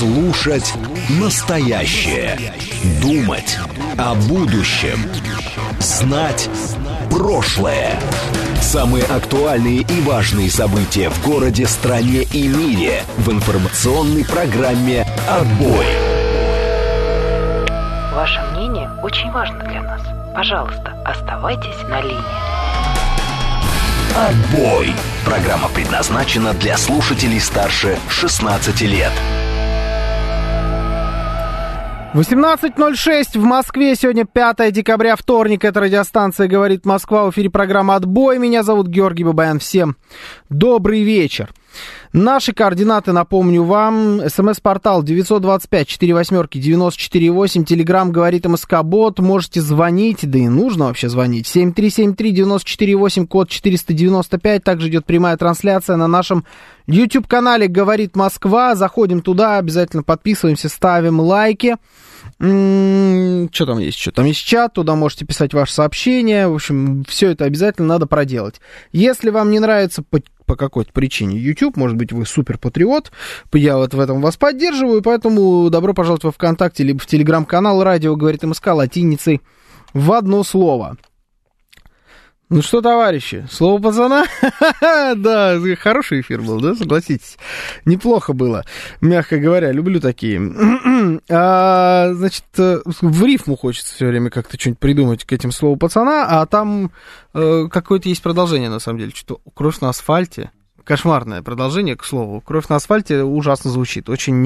Слушать настоящее. Думать о будущем. Знать прошлое. Самые актуальные и важные события в городе, стране и мире в информационной программе «Отбой». Ваше мнение очень важно для нас. Пожалуйста, оставайтесь на линии. «Отбой». Программа предназначена для слушателей старше 16 лет. 18:06 в Москве. Сегодня 5 декабря, вторник. Это радиостанция «Говорит Москва». В эфире программа «Отбой». Меня зовут Георгий Бабаян. Всем добрый вечер. Наши координаты, напомню вам. СМС-портал 925-48-94-8. Телеграм «Говорит МСК-бот». Можете звонить, да и нужно вообще звонить. 7373948, код 495. Также идет прямая трансляция на нашем YouTube-канале «Говорит Москва». Заходим туда, обязательно подписываемся, ставим лайки. Что там есть? Там есть чат, туда можете писать ваши сообщения. В общем, все это обязательно надо проделать. Если вам не нравится по какой-то причине YouTube, может быть, вы суперпатриот, я вот в этом вас поддерживаю, поэтому добро пожаловать во ВКонтакте, либо в Телеграм-канал «Радио говорит МСК» латиницей в одно слово. Ну что, товарищи, слово пацана? Да, хороший эфир был, да, согласитесь? Неплохо было, мягко говоря, люблю такие. Значит, в рифму хочется все время как-то что-нибудь придумать к этим слову пацана, а там какое-то есть продолжение, на самом деле, что «Кровь на асфальте». Кошмарное продолжение, к слову. «Кровь на асфальте» ужасно звучит, очень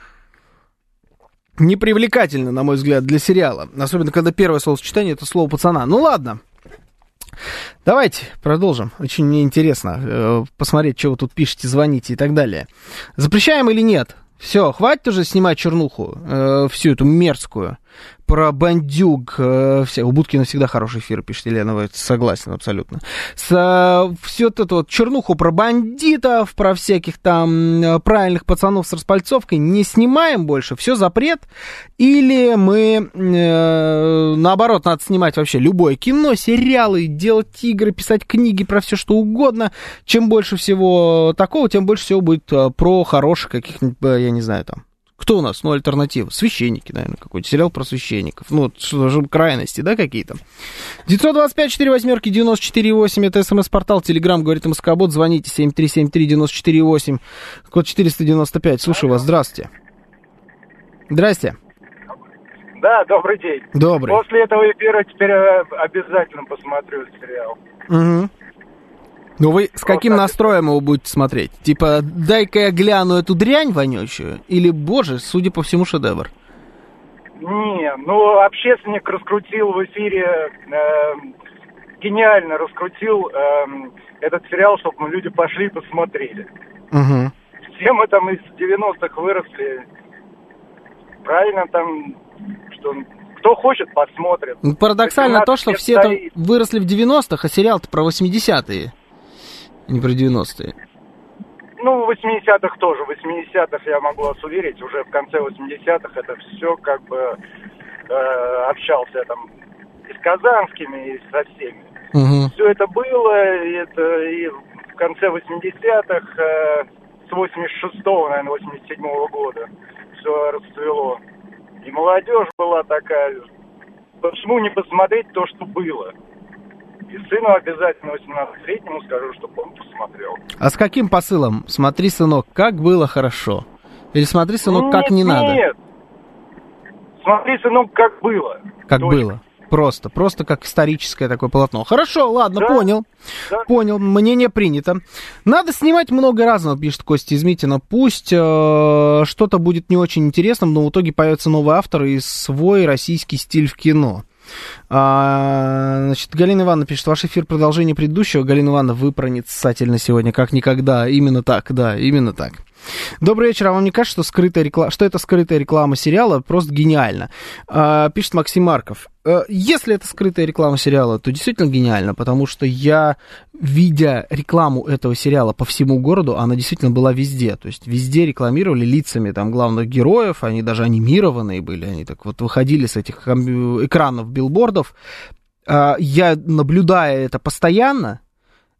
непривлекательно, на мой взгляд, для сериала. Особенно, когда первое словосочетание — это слово пацана. Ну ладно. Давайте продолжим. Очень мне интересно посмотреть, что вы тут пишете, звоните и так далее. Запрещаем или нет? Все, хватит уже снимать чернуху, всю эту мерзкую, про бандюг. У Будкина всегда хороший эфир, пишет Елена, вы согласен абсолютно. Всю эту вот чернуху про бандитов, про всяких там правильных пацанов с распальцовкой не снимаем больше, все запрет. Или мы, наоборот, надо снимать вообще любое кино, сериалы, делать игры, писать книги про все что угодно. Чем больше всего такого, тем больше всего будет про хороших каких-нибудь, я не знаю, там. Кто у нас? Ну, альтернатива. Священники, наверное, какой-то. Сериал про священников. Ну, что же, крайности, да, какие-то. 925-48-94-8. Это СМС-портал. Телеграм «Говорит МСК-бот». Звоните 7373-94-8. Код 495. Слушаю вас. Здравствуйте. Здрасте. Да, добрый день. Добрый. После этого эфира теперь обязательно посмотрю сериал. Угу. Ну вы с каким настроем его будете смотреть? Типа, дай-ка я гляну эту дрянь вонючую? Или, боже, судя по всему, шедевр? Не, ну, общественник раскрутил в эфире, гениально раскрутил этот сериал, чтобы люди пошли и посмотрели. Угу. Все мы там из 90-х выросли. Правильно там, что... Кто хочет, посмотрит. Ну, парадоксально то, что все там выросли в 90-х, а сериал-то про 80-е. Не про 90-е. Ну, в 80-х тоже. В 80-х, я могу вас уверить, уже в конце 80-х это все как бы общался я там и с казанскими, и со всеми. Угу. Все это было, и в конце 80-х, с 86-го, наверное, 87-го года все расцвело. И молодежь была такая. Почему не посмотреть то, что было? И сыну обязательно 18-летнему скажу, чтобы он посмотрел. А с каким посылом? Смотри, сынок, как было хорошо. Или смотри, сынок, как не надо? Нет. Смотри, сынок, как было. Как Точно. было. Просто как историческое такое полотно. Хорошо, ладно, да, понял. Да. Понял, мнение принято. Надо снимать много разного, пишет Костя из Митина. Пусть что-то будет не очень интересным, но в итоге появится новый автор и свой российский стиль в кино. Значит, Галина Ивановна пишет: ваш эфир продолжение предыдущего. Галина Ивановна, вы проницательны сегодня, как никогда. Именно так, да, именно так. Добрый вечер, а вам не кажется, что это скрытая реклама сериала? Просто гениально. Пишет Максим Марков. Если это скрытая реклама сериала, то действительно гениально, потому что я, видя рекламу этого сериала по всему городу, она действительно была везде. То есть везде рекламировали лицами там главных героев, они даже анимированные были, они так вот выходили с этих экранов билбордов. Я, наблюдая это постоянно,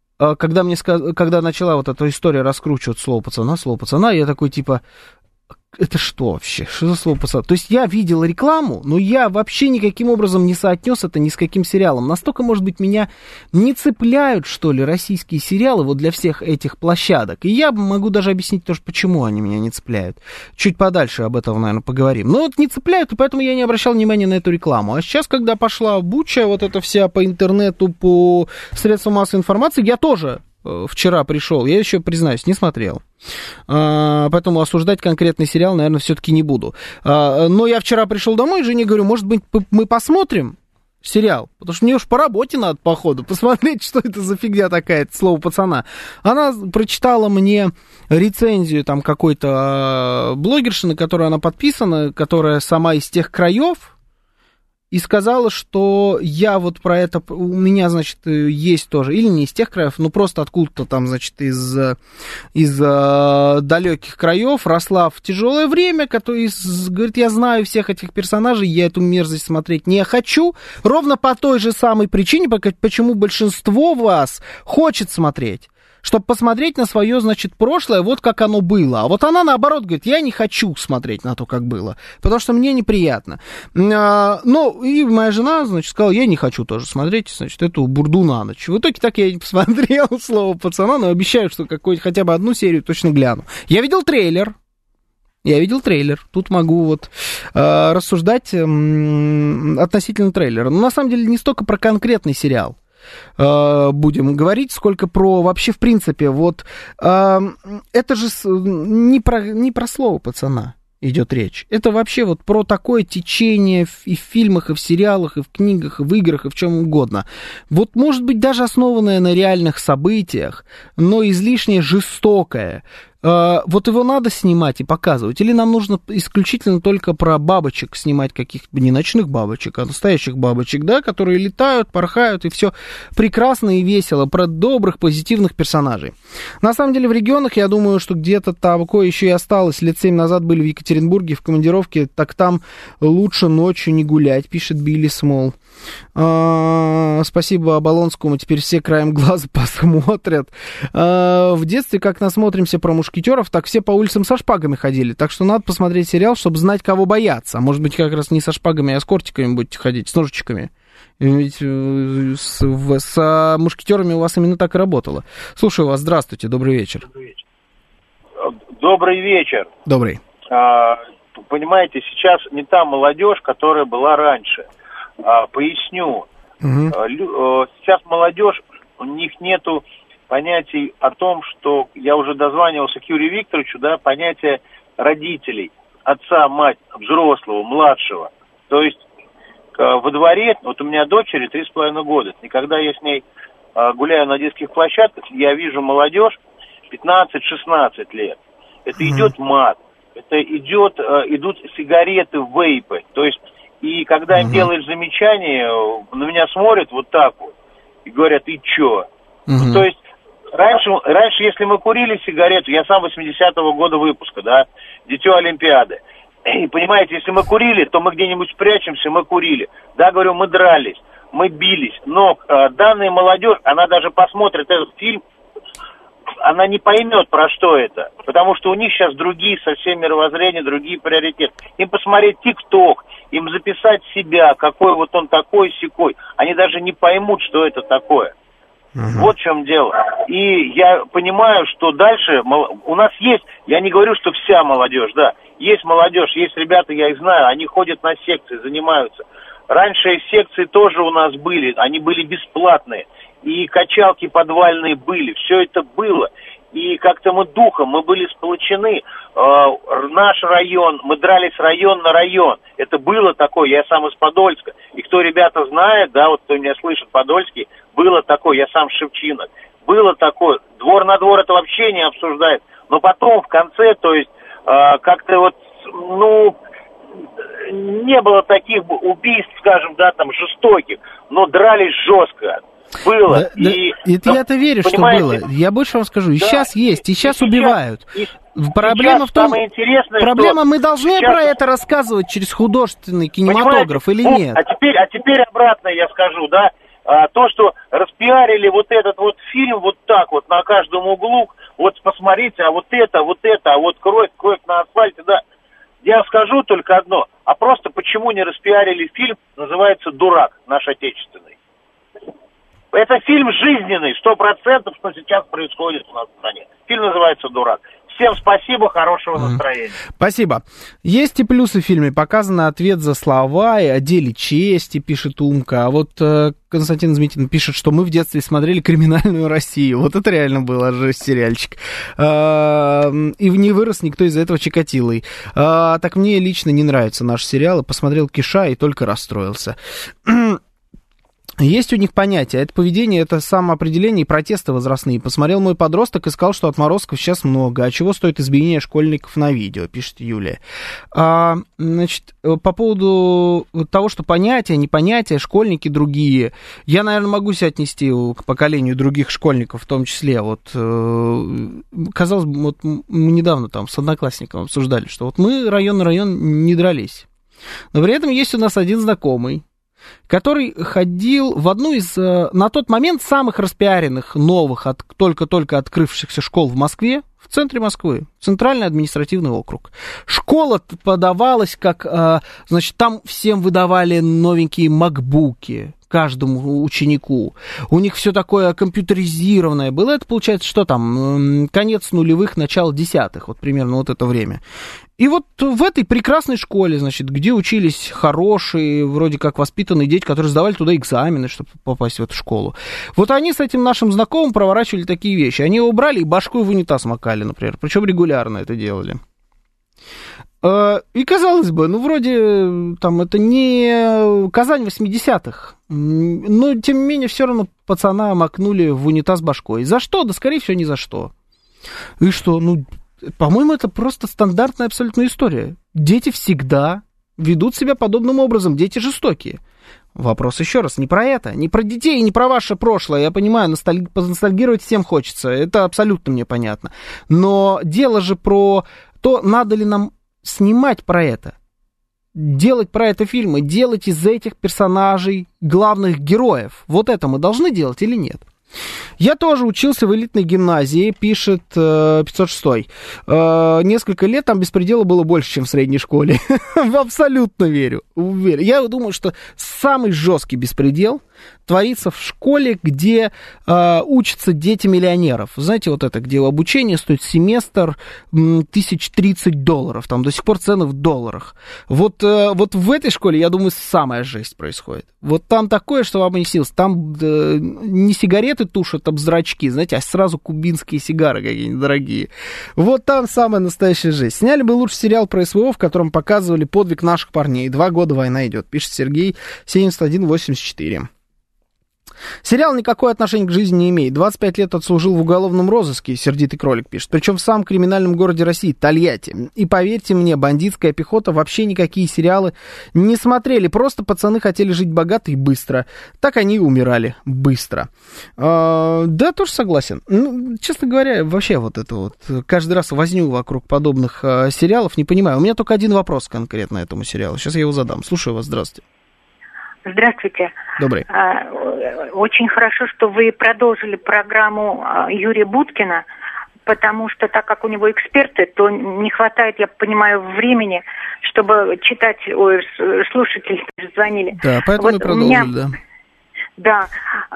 когда начала вот эта история раскручивать слово пацана, я такой типа, Это что вообще? Что за слово пацана? То есть я видел рекламу, но я вообще никаким образом не соотнес это ни с каким сериалом. Настолько, может быть, меня не цепляют, что ли, российские сериалы вот для всех этих площадок. И я могу даже объяснить тоже, почему они меня не цепляют. Чуть подальше об этом, наверное, поговорим. Но вот не цепляют, и поэтому я не обращал внимания на эту рекламу. А сейчас, когда пошла буча, вот эта вся по интернету, по средствам массовой информации, я тоже вчера пришел, я еще, признаюсь, не смотрел. Поэтому осуждать конкретный сериал, наверное, все-таки не буду. Но я вчера пришел домой и жене говорю, может быть, мы посмотрим сериал? Потому что мне уж по работе надо, походу, посмотреть, что это за фигня такая, это слово пацана. Она прочитала мне рецензию там какой-то блогерши, на которую она подписана, которая сама из тех краев, и сказала, что я вот про это, у меня, значит, есть тоже, или не из тех краев, но просто откуда-то там, значит, из далеких краев росла в тяжелое время, говорит, я знаю всех этих персонажей, я эту мерзость смотреть не хочу, ровно по той же самой причине, почему большинство вас хочет смотреть. Чтобы посмотреть на свое, значит, прошлое, вот как оно было. А вот она, наоборот, говорит, я не хочу смотреть на то, как было, потому что мне неприятно. Ну, и моя жена, значит, сказала, я не хочу тоже смотреть, значит, эту бурду на ночь. В итоге так я и посмотрел слово пацана, но обещаю, что хотя бы одну серию точно гляну. Я видел трейлер. Тут могу вот рассуждать относительно трейлера. Но на самом деле не столько про конкретный сериал будем говорить, сколько про вообще в принципе, вот это же не про слово пацана идет речь. Это вообще вот про такое течение и в фильмах, и в сериалах, и в книгах, и в играх, и в чем угодно. Вот может быть даже основанное на реальных событиях, но излишне жестокое. Вот его надо снимать и показывать? Или нам нужно исключительно только про бабочек снимать, каких-то не ночных бабочек, а настоящих бабочек, да, которые летают, порхают, и все прекрасно и весело, про добрых, позитивных персонажей. На самом деле в регионах, я думаю, что где-то такое еще и осталось. Лет 7 назад были в Екатеринбурге в командировке, так там лучше ночью не гулять, пишет Билли Смол. Спасибо Оболонскому, теперь все краем глаза посмотрят. В детстве, как насмотримся про мушкетеров, так все по улицам со шпагами ходили. Так что надо посмотреть сериал, чтобы знать, кого бояться. А может быть, как раз не со шпагами, а с кортиками будете ходить, с ножичками. Ведь с мушкетерами у вас именно так и работало. Слушаю вас, здравствуйте, добрый вечер. Добрый вечер. Добрый. Понимаете, сейчас не та молодежь, которая была раньше. Поясню. Сейчас молодежь, у них нету понятий о том, что я уже дозванивался к Юрию Викторовичу, да, понятие родителей, отца, мать, взрослого, младшего. То есть во дворе, вот у меня дочери 3,5 года, и когда я с ней гуляю на детских площадках, я вижу молодежь 15-16 лет. Это идет мат, это идут сигареты, вейпы, то есть и когда им делаешь замечание, на меня смотрят вот так вот и говорят, и чё? Ну, то есть раньше, если мы курили сигарету, я сам 80-го года выпуска, да, дитё Олимпиады. И понимаете, если мы курили, то мы где-нибудь спрячемся, мы курили. Да, говорю, мы дрались, мы бились. Но данная молодежь, она даже посмотрит этот фильм, она не поймет, про что это. Потому что у них сейчас другие совсем мировоззрения, другие приоритеты. Им посмотреть ТикТок, им записать себя, какой вот он такой-сякой. Они даже не поймут, что это такое. Вот в чем дело. И я понимаю, что дальше у нас есть, я не говорю, что вся молодежь, да, есть молодежь, есть ребята, я их знаю, они ходят на секции, занимаются. Раньше секции тоже у нас были, они были бесплатные, и качалки подвальные были, все это было. И как-то мы духом, мы были сплочены, наш район, мы дрались район на район. Это было такое, я сам из Подольска. И кто ребята знает, да, вот кто меня слышит, Подольский, было такое, я сам Шевчинок. Было такое, двор на двор это вообще не обсуждает. Но потом в конце, то есть, как-то вот, ну, не было таких убийств, скажем, да, там, жестоких, но дрались жестко. Было. Я-то верю, что было. Я больше вам скажу. И да, сейчас есть, и сейчас убивают. Проблема в том, проблема, мы должны сейчас... про это рассказывать через художественный кинематограф или нет? А теперь обратно я скажу, да. То, что распиарили вот этот вот фильм вот так вот на каждом углу, вот посмотрите, а вот это, а вот кровь на асфальте, да. Я скажу только одно. А просто почему не распиарили фильм, называется «Дурак» наш отечественный. Это фильм жизненный, 100%, что сейчас происходит у нас в стране. Фильм называется «Дурак». Всем спасибо, хорошего настроения. Спасибо. Есть и плюсы в фильме. Показан ответ за слова и о деле чести, пишет Умка. А вот Константин Змитин пишет, что мы в детстве смотрели «Криминальную Россию». Вот это реально было же сериальчик. И не вырос никто из-за этого Чикатилой. Так мне лично не нравятся наши сериалы. Посмотрел «Киша» и только расстроился. Есть у них понятие, это поведение, это самоопределение и протесты возрастные. Посмотрел мой подросток и сказал, что отморозков сейчас много. А чего стоит избиение школьников на видео, пишет Юлия. Значит, по поводу того, что понятия, непонятия, школьники другие, я, наверное, могу себя отнести к поколению других школьников в том числе. Вот, казалось бы, вот мы недавно там с одноклассником обсуждали, что вот мы район на район не дрались. Но при этом есть у нас один знакомый, который ходил в одну из, на тот момент, самых распиаренных, новых, только-только открывшихся школ в Москве, в центре Москвы, Центральный административный округ. Школа подавалась как, значит, там всем выдавали новенькие макбуки, каждому ученику. У них все такое компьютеризированное было. Это, получается, что там, конец нулевых, начало десятых, вот примерно вот это время. И вот в этой прекрасной школе, значит, где учились хорошие, вроде как воспитанные дети, которые сдавали туда экзамены, чтобы попасть в эту школу. Вот они с этим нашим знакомым проворачивали такие вещи. Они его брали и башкой в унитаз макали, например. Причем регулярно это делали. И, казалось бы, ну, вроде, там, это не Казань 80-х, но, тем не менее, все равно пацана макнули в унитаз башкой. За что? Да, скорее всего, ни за что. И что? Ну, по-моему, это просто стандартная абсолютная история. Дети всегда ведут себя подобным образом, дети жестокие. Вопрос еще раз, не про это, не про детей, не про ваше прошлое. Я понимаю, поностальгировать всем хочется, это абсолютно мне понятно. Но дело же про то, надо ли нам снимать про это, делать про это фильмы, делать из этих персонажей главных героев. Вот это мы должны делать или нет? Я тоже учился в элитной гимназии, пишет 506. Несколько лет там беспредела было больше, чем в средней школе. Абсолютно верю, уверен. Я думаю, что самый жесткий беспредел творится в школе, где учатся дети миллионеров. Знаете, вот это, где обучение стоит семестр $1030. Там до сих пор цены в долларах. Вот в этой школе, я думаю, самая жесть происходит. Вот там такое, что вам и не снилось. Там не сигареты тушат об зрачки, знаете, а сразу кубинские сигары какие-нибудь дорогие. Вот там самая настоящая жесть. Сняли бы лучше сериал про СВО, в котором показывали подвиг наших парней. 2 года война идет, пишет Сергей 7184. Сериал никакое отношение к жизни не имеет. 25 лет отслужил в уголовном розыске, сердитый кролик пишет. Причем в самом криминальном городе России, Тольятти. И поверьте мне, бандитская пехота вообще никакие сериалы не смотрели. Просто пацаны хотели жить богато и быстро. Так они и умирали быстро. Да, тоже согласен. Ну, честно говоря, вообще вот это вот, каждый раз возню вокруг подобных сериалов не понимаю. У меня только один вопрос конкретно этому сериалу. Сейчас я его задам. Слушаю вас, здравствуйте. Здравствуйте. Добрый. Очень хорошо, что вы продолжили программу Юрия Буткина, потому что, так как у него эксперты, то не хватает, я понимаю, времени, чтобы читать... Ой, слушатели звонили. Да, поэтому вот и продолжили, да. Да.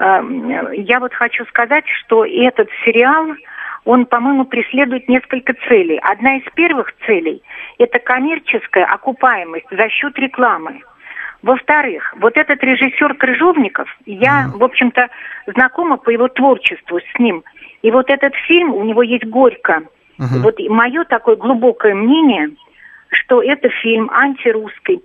Я вот хочу сказать, что этот сериал, он, по-моему, преследует несколько целей. Одна из первых целей – это коммерческая окупаемость за счет рекламы. Во-вторых, вот этот режиссер Крыжовников, я, в общем-то, знакома по его творчеству с ним. И вот этот фильм, у него есть «Горько». Вот мое такое глубокое мнение, что это фильм антирусский.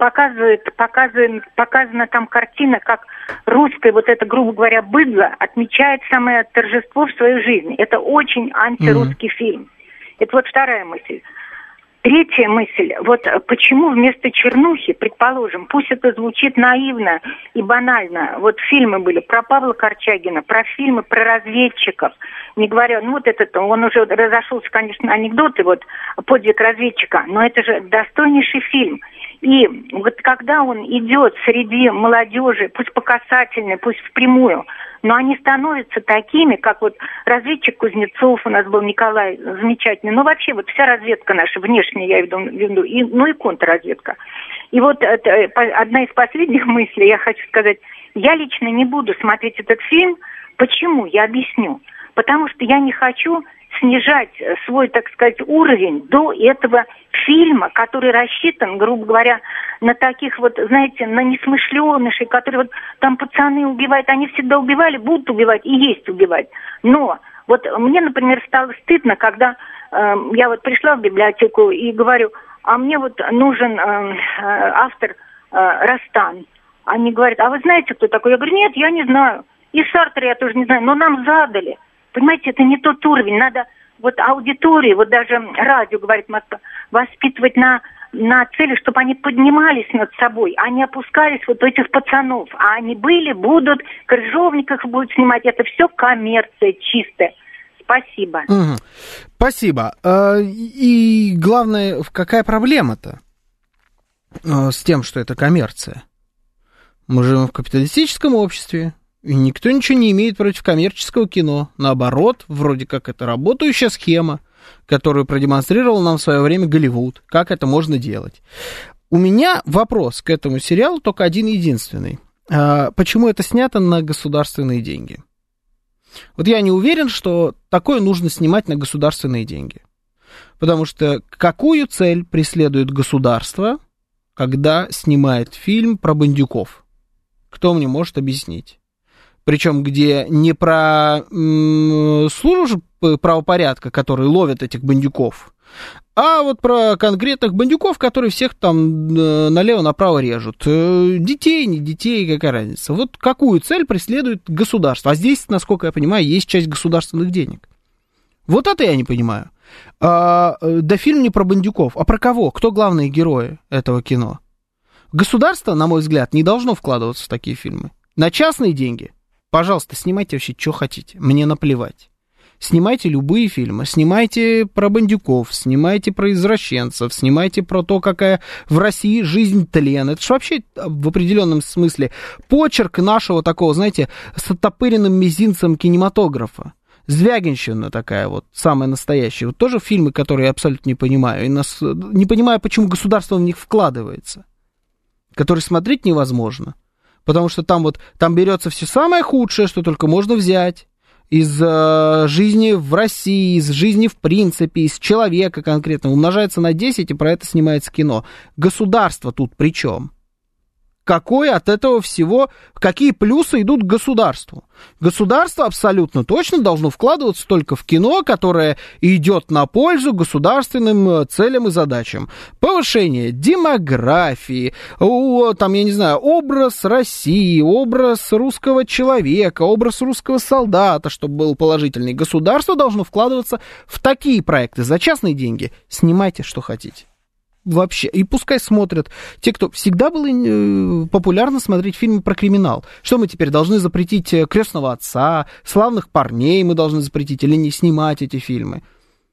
Показана там картина, как русское, вот это, грубо говоря, быдло отмечает самое торжество в своей жизни. Это очень антирусский фильм. Это вот вторая мысль. Третья мысль, вот почему вместо чернухи, предположим, пусть это звучит наивно и банально, вот фильмы были про Павла Корчагина, про фильмы про разведчиков, не говоря, ну вот этот, он уже разошелся, конечно, анекдоты, вот «Подвиг разведчика», но это же достойнейший фильм. И вот когда он идет среди молодежи, пусть по касательной, пусть впрямую, но они становятся такими, как вот разведчик Кузнецов у нас был, Николай, замечательный. Ну, вообще, вот вся разведка наша, внешняя, я веду, и контрразведка. И вот это, одна из последних мыслей, я хочу сказать, я лично не буду смотреть этот фильм. Почему? Я объясню. Потому что я не хочу снижать свой, так сказать, уровень до этого фильма, который рассчитан, грубо говоря, на таких вот, знаете, на несмышленышей, которые вот там пацаны убивают, они всегда убивали, будут убивать и есть убивать. Но вот мне, например, стало стыдно, когда я вот пришла в библиотеку и говорю, а мне вот нужен автор Растан. Они говорят, а вы знаете, кто такой? Я говорю, нет, я не знаю. И Сартра я тоже не знаю, но нам задали. Понимаете, это не тот уровень. Надо вот аудитории, вот даже радио, говорит Москва, воспитывать на цели, чтобы они поднимались над собой, а не опускались вот у этих пацанов. А они были, будут, Крыжовников будут снимать. Это все коммерция чистая. Спасибо. Угу. Спасибо. И главное, какая проблема-то с тем, что это коммерция? Мы живем в капиталистическом обществе. И никто ничего не имеет против коммерческого кино. Наоборот, вроде как это работающая схема, которую продемонстрировал нам в свое время Голливуд. Как это можно делать? У меня вопрос к этому сериалу только один единственный. Почему это снято на государственные деньги? Вот я не уверен, что такое нужно снимать на государственные деньги. Потому что какую цель преследует государство, когда снимает фильм про бандюков? Кто мне может объяснить? Причем где не про службу правопорядка, которые ловят этих бандюков, а вот про конкретных бандюков, которые всех там налево-направо режут. Детей, не детей, какая разница. Вот какую цель преследует государство? А здесь, насколько я понимаю, есть часть государственных денег. Вот это я не понимаю. Да фильм не про бандюков, а про кого? Кто главные герои этого кино? Государство, на мой взгляд, не должно вкладываться в такие фильмы. На частные деньги. Пожалуйста, снимайте вообще, что хотите. Мне наплевать. Снимайте любые фильмы. Снимайте про бандюков, снимайте про извращенцев, снимайте про то, какая в России жизнь тлен. Это же вообще в определенном смысле почерк нашего такого, знаете, с оттопыренным мизинцем кинематографа. Звягинщина такая вот, самая настоящая. Вот тоже фильмы, которые я абсолютно не понимаю. И не понимаю, почему государство в них вкладывается. Которые смотреть невозможно. Потому что там берется все самое худшее, что только можно взять из жизни в России, из жизни в принципе, из человека конкретно, умножается на 10, и про это снимается кино. Государство тут при чем? Какое от этого всего, какие плюсы идут к государству? Государство абсолютно точно должно вкладываться только в кино, которое идет на пользу государственным целям и задачам. Повышение демографии, там, я не знаю, образ России, образ русского человека, образ русского солдата, чтобы был положительный. Государство должно вкладываться в такие проекты. За частные деньги снимайте, что хотите. Вообще, и пускай смотрят те, кто... Всегда было популярно смотреть фильмы про криминал. Что мы теперь должны запретить «Крестного отца», «Славных парней» мы должны запретить или не снимать эти фильмы?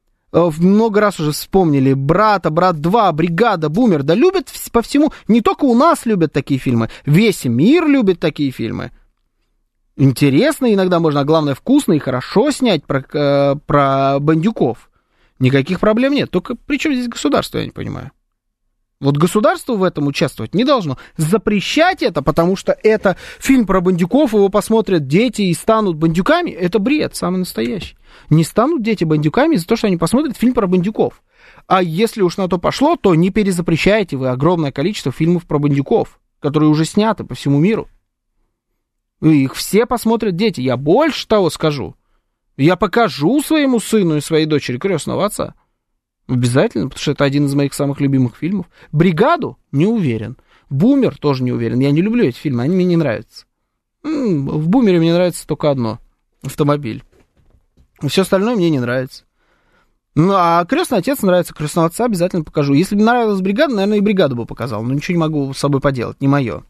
Много раз уже вспомнили «Брат 2», «Бригада», «Бумер». Да любят по всему, не только у нас любят такие фильмы, весь мир любит такие фильмы. Интересно иногда можно, а главное вкусно и хорошо снять про бандюков. Никаких проблем нет. Только при чем здесь государство, я не понимаю. Вот государство в этом участвовать не должно. Запрещать это, потому что это фильм про бандюков, его посмотрят дети и станут бандюками, это бред самый настоящий. Не станут дети бандюками из-за того, что они посмотрят фильм про бандюков. А если уж на то пошло, то не перезапрещаете вы огромное количество фильмов про бандюков, которые уже сняты по всему миру. И их все посмотрят дети. Я больше того скажу. Я покажу своему сыну и своей дочери «Крестного отца». Обязательно, потому что это один из моих самых любимых фильмов. «Бригаду» не уверен. «Бумер» тоже не уверен. Я не люблю эти фильмы, они мне не нравятся. В «Бумере» мне нравится только одно — автомобиль. Все остальное мне не нравится. Ну, а «Крестный отец» нравится. «Крестного отца» обязательно покажу. Если бы нравилась «Бригада», наверное, и «Бригаду» бы показал. Но ничего не могу с собой поделать, не мое.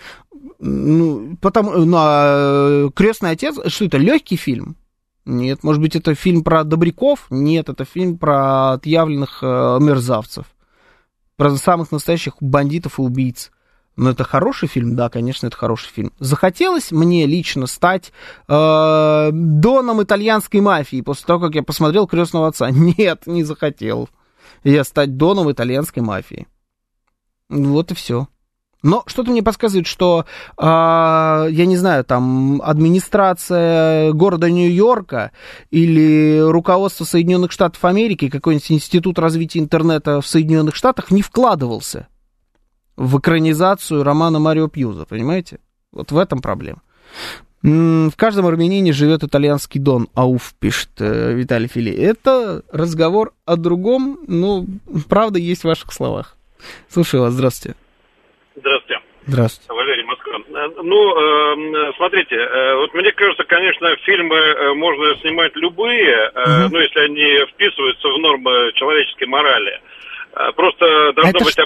«Крестный отец» — что это, легкий фильм? Нет, может быть, это фильм про добряков? Нет, это фильм про отъявленных мерзавцев. про самых настоящих бандитов и убийц. Но это хороший фильм? Да, конечно, это хороший фильм. Захотелось мне лично стать доном итальянской мафии после того, как я посмотрел «Крестного отца»? Нет, не захотел я стать доном итальянской мафии. Вот и все. Но что-то мне подсказывает, что, я не знаю, там, администрация города Нью-Йорка или руководство Соединенных Штатов Америки, какой-нибудь институт развития интернета в Соединенных Штатах не вкладывался в экранизацию романа Марио Пьюза, понимаете? Вот в этом проблема. В каждом армянине живет итальянский дон. Ауф, пишет Виталий Фили. Это разговор о другом, но правда есть в ваших словах. Слушаю вас, здравствуйте. Здравствуйте. Здравствуйте. Валерий, Москва. Ну, смотрите, вот мне кажется, конечно, фильмы можно снимать любые, ну, если они вписываются в нормы человеческой морали. Просто должна быть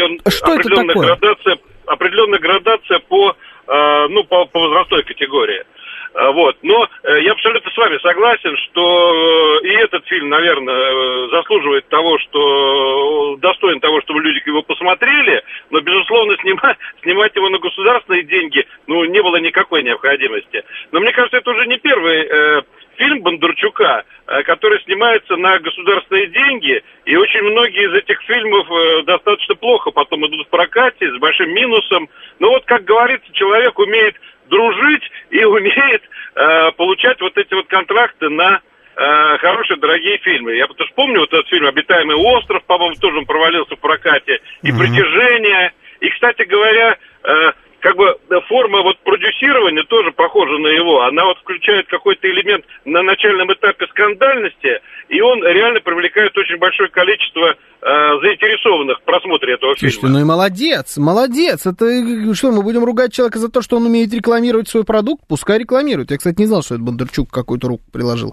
определенная градация по возрастной категории. Вот. Но я абсолютно с вами согласен, что и этот фильм, наверное, заслуживает того, что достоин того, чтобы люди его посмотрели, но, безусловно, снимать его на государственные деньги, не было никакой необходимости. Но мне кажется, это уже не первый фильм Бондарчука, который снимается на государственные деньги, и очень многие из этих фильмов достаточно плохо потом идут в прокате, с большим минусом. Но вот, как говорится, человек умеет дружить и умеет получать вот эти вот контракты на хорошие, дорогие фильмы. Я потому что помню вот этот фильм «Обитаемый остров», по-моему, тоже он провалился в прокате, и «Притяжение». И, кстати говоря, как бы форма вот продюсирования тоже похожа на его. Она вот включает какой-то элемент на начальном этапе скандальности, и он реально привлекает очень большое количество заинтересованных в просмотре этого фильма. Слушайте, ну и молодец. Это что, мы будем ругать человека за то, что он умеет рекламировать свой продукт? Пускай рекламирует. Я, кстати, не знал, что это Бондарчук какую-то руку приложил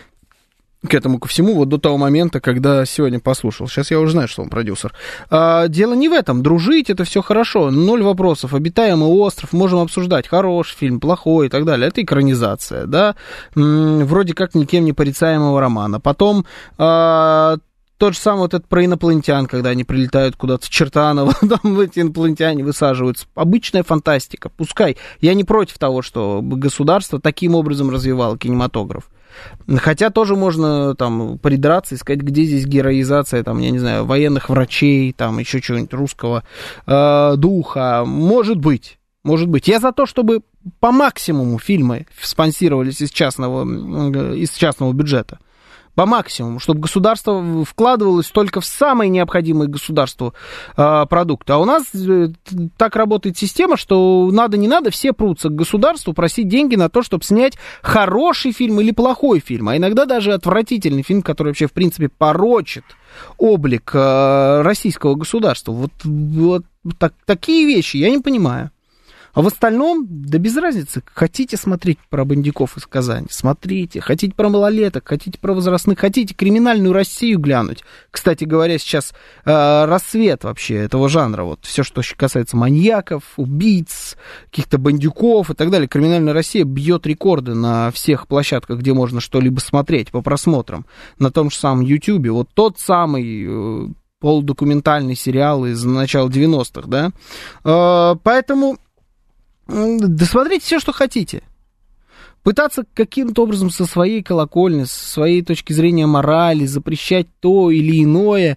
к этому ко всему, вот до того момента, когда сегодня послушал. Сейчас я уже знаю, что он продюсер. Дело не в этом. Дружить — это все хорошо. 0 вопросов. «Обитаемый остров» можем обсуждать. Хороший фильм, плохой и так далее. Это экранизация, да? Вроде как никем не порицаемого романа. Потом тот же самый вот этот про инопланетян, когда они прилетают куда-то в Чертаново, там эти инопланетяне высаживаются. Обычная фантастика. Пускай. Я не против того, что государство таким образом развивало кинематограф. Хотя тоже можно там придраться и сказать, где здесь героизация, там, я не знаю, военных врачей, там еще чего-нибудь русского духа. Может быть. Я за то, чтобы по максимуму фильмы спонсировались из частного бюджета. По максимуму, чтобы государство вкладывалось только в самые необходимые государству продукты. А у нас так работает система, что надо, не надо, все прутся к государству просить деньги на то, чтобы снять хороший фильм или плохой фильм, а иногда даже отвратительный фильм, который вообще, в принципе, порочит облик российского государства. Вот такие вещи я не понимаю. А в остальном, да без разницы. Хотите смотреть про бандюков из Казани? Смотрите. Хотите про малолеток, хотите про возрастных, хотите криминальную Россию глянуть. Кстати говоря, сейчас рассвет вообще этого жанра. Вот все, что касается маньяков, убийц, каких-то бандюков и так далее. Криминальная Россия бьет рекорды на всех площадках, где можно что-либо смотреть по просмотрам. На том же самом Ютьюбе. Вот тот самый полудокументальный сериал из начала 90-х, да? Поэтому... Да смотрите все, что хотите. Пытаться каким-то образом со своей колокольни, со своей точки зрения морали запрещать то или иное,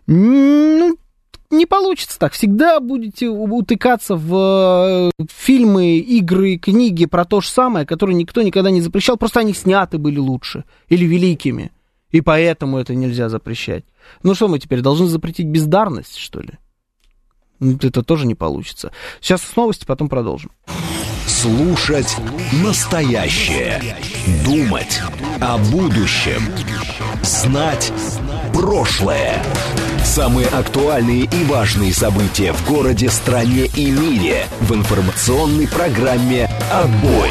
не получится так. Всегда будете утыкаться в фильмы, игры, книги про то же самое, которые никто никогда не запрещал, просто они сняты были лучше или великими, и поэтому это нельзя запрещать. Ну что мы теперь, должны запретить бездарность, что ли? Это тоже не получится. Сейчас новости, потом продолжим. Слушать настоящее. Думать о будущем. Знать прошлое. Самые актуальные и важные события в городе, стране и мире в информационной программе «Отбой».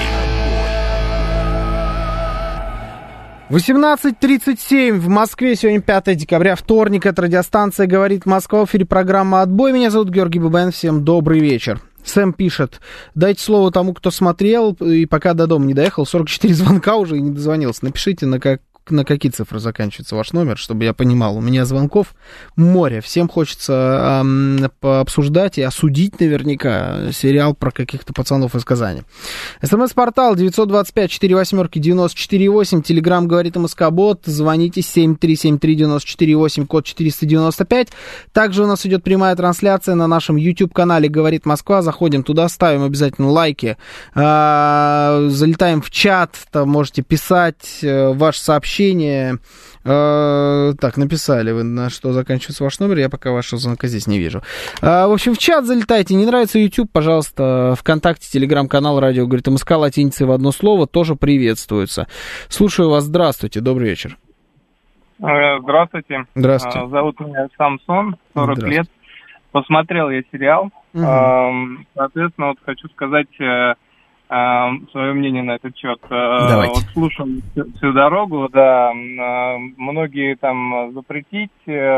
18:37 в Москве, сегодня 5 декабря, вторник, это радиостанция «Говорит Москва», в эфире программа «Отбой». Меня зовут Георгий Бабаян, всем добрый вечер. Сэм пишет: дайте слово тому, кто смотрел, и пока до дома не доехал, 44 звонка уже и не дозвонился. Напишите, на на какие цифры заканчивается ваш номер, чтобы я понимал? У меня звонков море. Всем хочется пообсуждать и осудить наверняка сериал про каких-то пацанов из Казани. СМС-портал 925-48-94-8. Телеграм говорит МСК-бот. Звоните 7373948, код 495. Также у нас идет прямая трансляция на нашем YouTube-канале «Говорит Москва». Заходим туда, ставим обязательно лайки, залетаем в чат, там можете писать ваше сообщение. Так, написали вы, на что заканчивается ваш номер, я пока вашего звонка здесь не вижу. В общем, в чат залетайте, не нравится YouTube, пожалуйста, ВКонтакте, Телеграм-канал «Радио говорит МСК», латиницей в одно слово, тоже приветствуется. Слушаю вас, здравствуйте, добрый вечер. Здравствуйте. Здравствуйте. Зовут меня Самсон, 40 лет. Посмотрел я сериал. Соответственно, вот хочу сказать свое мнение на этот счет. Вот слушал всю дорогу, да, многие там запретить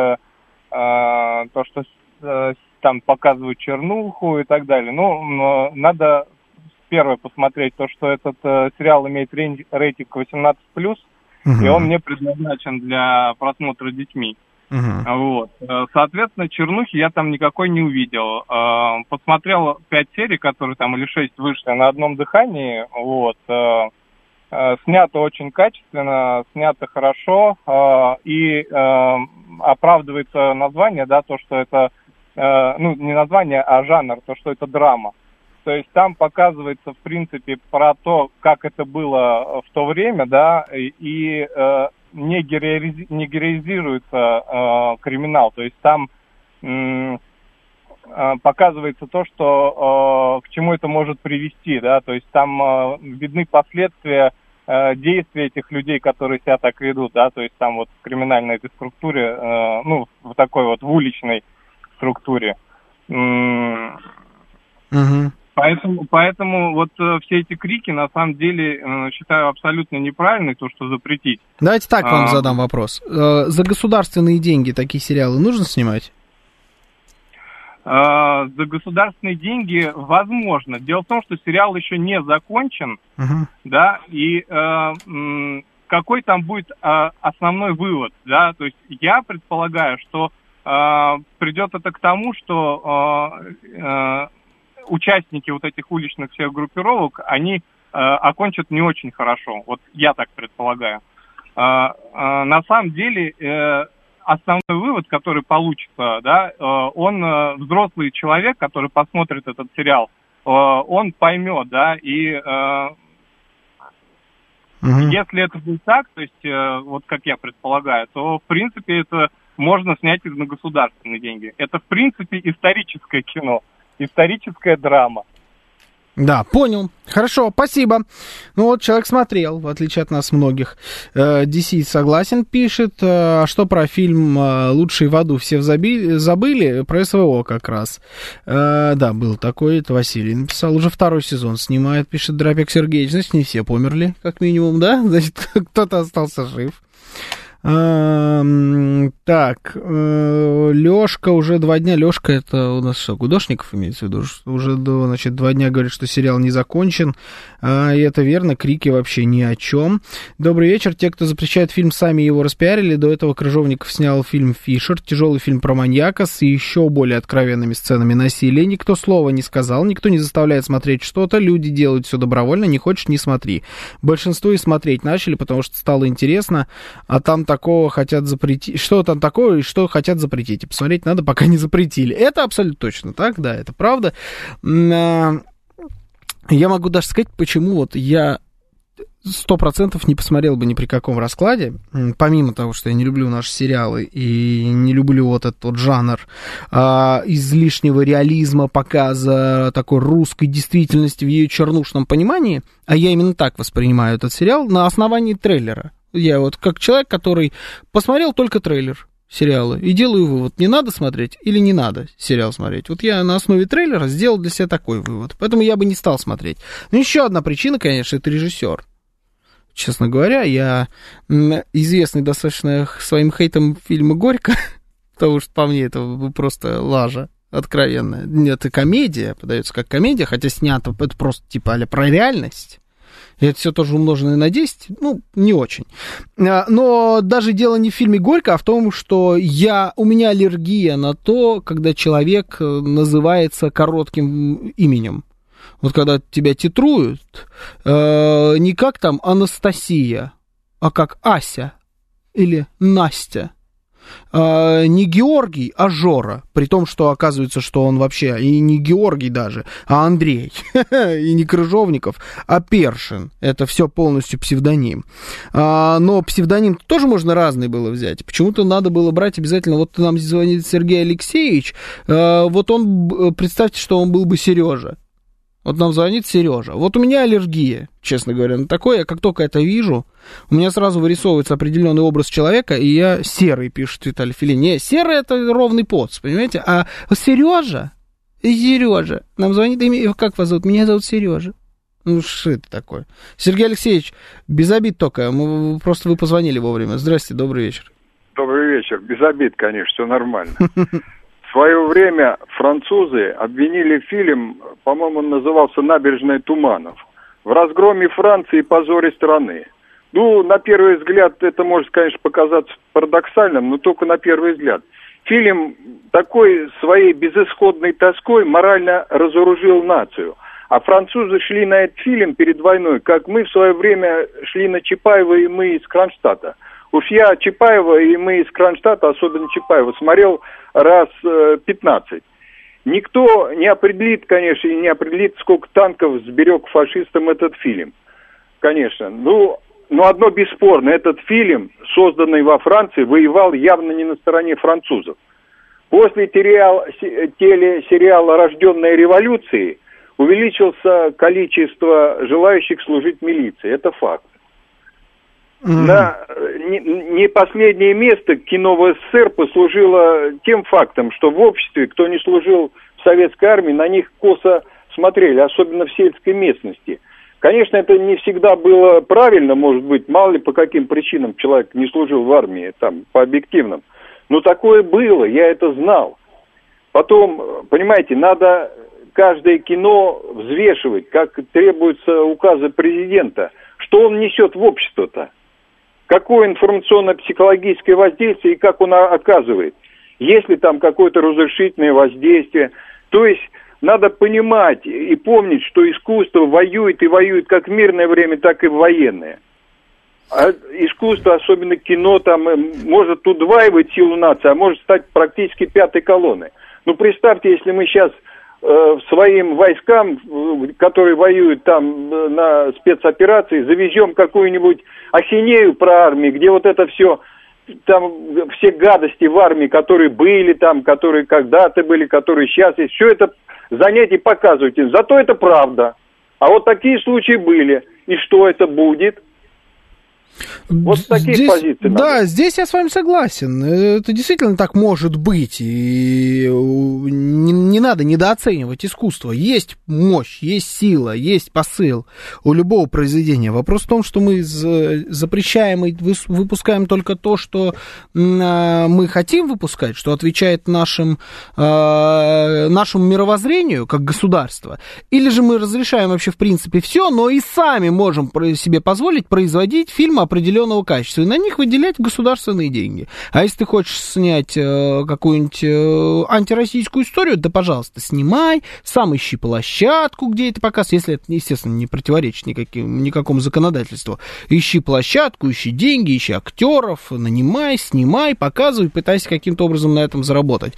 то, что там показывают чернуху и так далее. Но надо первое посмотреть то, что этот сериал имеет рейтинг 18+, и он мне предназначен для просмотра детьми. Вот. Соответственно, чернухи я там никакой не увидел. Посмотрел 5 серий, которые там, или 6 вышли на одном дыхании. Вот. Снято очень качественно, снято хорошо. И оправдывается название, да, то, что это, ну, не название, а жанр, то, что это драма. То есть там показывается, в принципе, про то, как это было в то время, да, и не героизируется криминал. То есть там показывается то, что к чему это может привести, да, то есть там видны последствия действий этих людей, которые себя так ведут, да, то есть там вот в криминальной этой структуре, ну, в такой вот в уличной структуре. Поэтому вот все эти крики, на самом деле, считаю абсолютно неправильной, то, что запретить. Давайте так вам задам вопрос. За государственные деньги такие сериалы нужно снимать? За государственные деньги возможно. Дело в том, что сериал еще не закончен, да, и какой там будет основной вывод, да, то есть я предполагаю, что придет это к тому, что участники вот этих уличных всех группировок, они окончат не очень хорошо. Вот я так предполагаю. На самом деле, основной вывод, который получится, да, он взрослый человек, который посмотрит этот сериал, он поймет, да, и если это будет так, то есть, вот как я предполагаю, то, в принципе, это можно снять и на государственные деньги. Это, в принципе, историческое кино. Историческая драма. Да, понял. Хорошо, спасибо. Ну вот человек смотрел, в отличие от нас многих. DC согласен, пишет. А что про фильм «Лучший в аду» все забыли? Про СВО как раз. Да, был такой, это Василий написал. Уже 2-й сезон снимает, пишет Дропик Сергеевич. Значит, не все померли, как минимум, да? Значит, кто-то остался жив. Так, Лёшка уже 2 дня. Лёшка, это у нас что, Гудошников имеется в виду? Уже, значит, 2 дня говорит, что сериал не закончен. И это верно, крики вообще ни о чем. Добрый вечер. Те, кто запрещает фильм, сами его распиарили. До этого Крыжовников снял фильм «Фишер». Тяжелый фильм про маньяка с еще более откровенными сценами насилия. Никто слова не сказал, никто не заставляет смотреть что-то. Люди делают все добровольно, не хочешь — не смотри. Большинство и смотреть начали, потому что стало интересно, а там такого хотят запретить. Что там такое и что хотят запретить? И посмотреть надо, пока не запретили. Это абсолютно точно так, да, это правда. Я могу даже сказать, почему вот я 100% не посмотрел бы ни при каком раскладе, помимо того, что я не люблю наши сериалы и не люблю вот этот вот жанр излишнего реализма, показа такой русской действительности в ее чернушном понимании, а я именно так воспринимаю этот сериал на основании трейлера. Я вот как человек, который посмотрел только трейлер сериала и делаю вывод, не надо смотреть или не надо сериал смотреть. Вот я на основе трейлера сделал для себя такой вывод, поэтому я бы не стал смотреть. Но еще одна причина, конечно, это режиссер. Честно говоря, я известный достаточно своим хейтом фильма «Горько», потому что по мне это просто лажа откровенная. Это комедия, подается как комедия, хотя снято это просто типа а-ля про реальность. И это все тоже умноженное на 10, ну, не очень. Но даже дело не в фильме «Горько», а в том, что у меня аллергия на то, когда человек называется коротким именем. Вот когда тебя титруют, не как там Анастасия, а как Ася или Настя. Не Георгий, а Жора. При том, что оказывается, что он вообще и не Георгий даже, а Андрей. И не Крыжовников, а Першин. Это все полностью псевдоним. Но псевдоним тоже можно разный было взять. Почему-то надо было брать обязательно... Вот нам звонит Сергей Алексеевич. Вот он... Представьте, что он был бы Сережа. Вот нам звонит Сережа. Вот у меня аллергия, честно говоря, на такое. Я как только это вижу, у меня сразу вырисовывается определенный образ человека, и я серый, пишет Виталий Филин. Не, серый — это ровный поц, понимаете? А Сережа, нам звонит, как вас зовут? Меня зовут Сережа. Ну, что это такое? Сергей Алексеевич, без обид только, просто вы позвонили вовремя. Здрасте, добрый вечер. Добрый вечер. Без обид, конечно, все нормально. В свое время французы обвинили фильм, по-моему, он назывался «Набережная туманов», в разгроме Франции и позоре страны. Ну, на первый взгляд, это может, конечно, показаться парадоксальным, но только на первый взгляд. Фильм такой своей безысходной тоской морально разоружил нацию. А французы шли на этот фильм перед войной, как мы в свое время шли на Чапаева и мы из Кронштадта. Уж я Чапаева и мы из Кронштадта, особенно Чапаева, смотрел раз 15. Никто не определит, конечно, и не определит, сколько танков сберег фашистам этот фильм. Конечно. Но одно бесспорно, этот фильм, созданный во Франции, воевал явно не на стороне французов. После телесериала «Рожденная революцией» увеличилось количество желающих служить милиции. Это факт. На не последнее место кино в СССР послужило тем фактом, что в обществе, кто не служил в советской армии, на них косо смотрели, особенно в сельской местности. Конечно, это не всегда было правильно, может быть, мало ли по каким причинам человек не служил в армии, там, по объективным. Но такое было, я это знал. Потом, понимаете, надо каждое кино взвешивать, как требуется указа президента. Что он несет в общество-то? Какое информационно-психологическое воздействие и как он оказывает? Есть ли там какое-то разрушительное воздействие? То есть надо понимать и помнить, что искусство воюет и воюет как в мирное время, так и в военное. А искусство, особенно кино, там может удваивать силу нации, а может стать практически пятой колонной. Ну, представьте, если мы сейчас своим войскам, которые воюют там на спецоперации, завезем какую-нибудь ахинею про армию, где вот это все, там все гадости в армии, которые были там, которые когда-то были, которые сейчас есть, все это занять и показывать им. Зато это правда. А вот такие случаи были. И что это будет? Вот такие здесь, позиции. Да, здесь я с вами согласен. Это действительно так может быть. И не надо недооценивать искусство. Есть мощь, есть сила, есть посыл у любого произведения. Вопрос в том, что мы запрещаем и выпускаем только то, что мы хотим выпускать, что отвечает нашему мировоззрению как государство. Или же мы разрешаем вообще в принципе все, но и сами можем себе позволить производить фильмы определенного качества и на них выделять государственные деньги. А если ты хочешь снять какую-нибудь антироссийскую историю, да, пожалуйста, снимай, сам ищи площадку, где это показывается, если это, естественно, не противоречит никакому законодательству. Ищи площадку, ищи деньги, ищи актеров, нанимай, снимай, показывай, пытайся каким-то образом на этом заработать.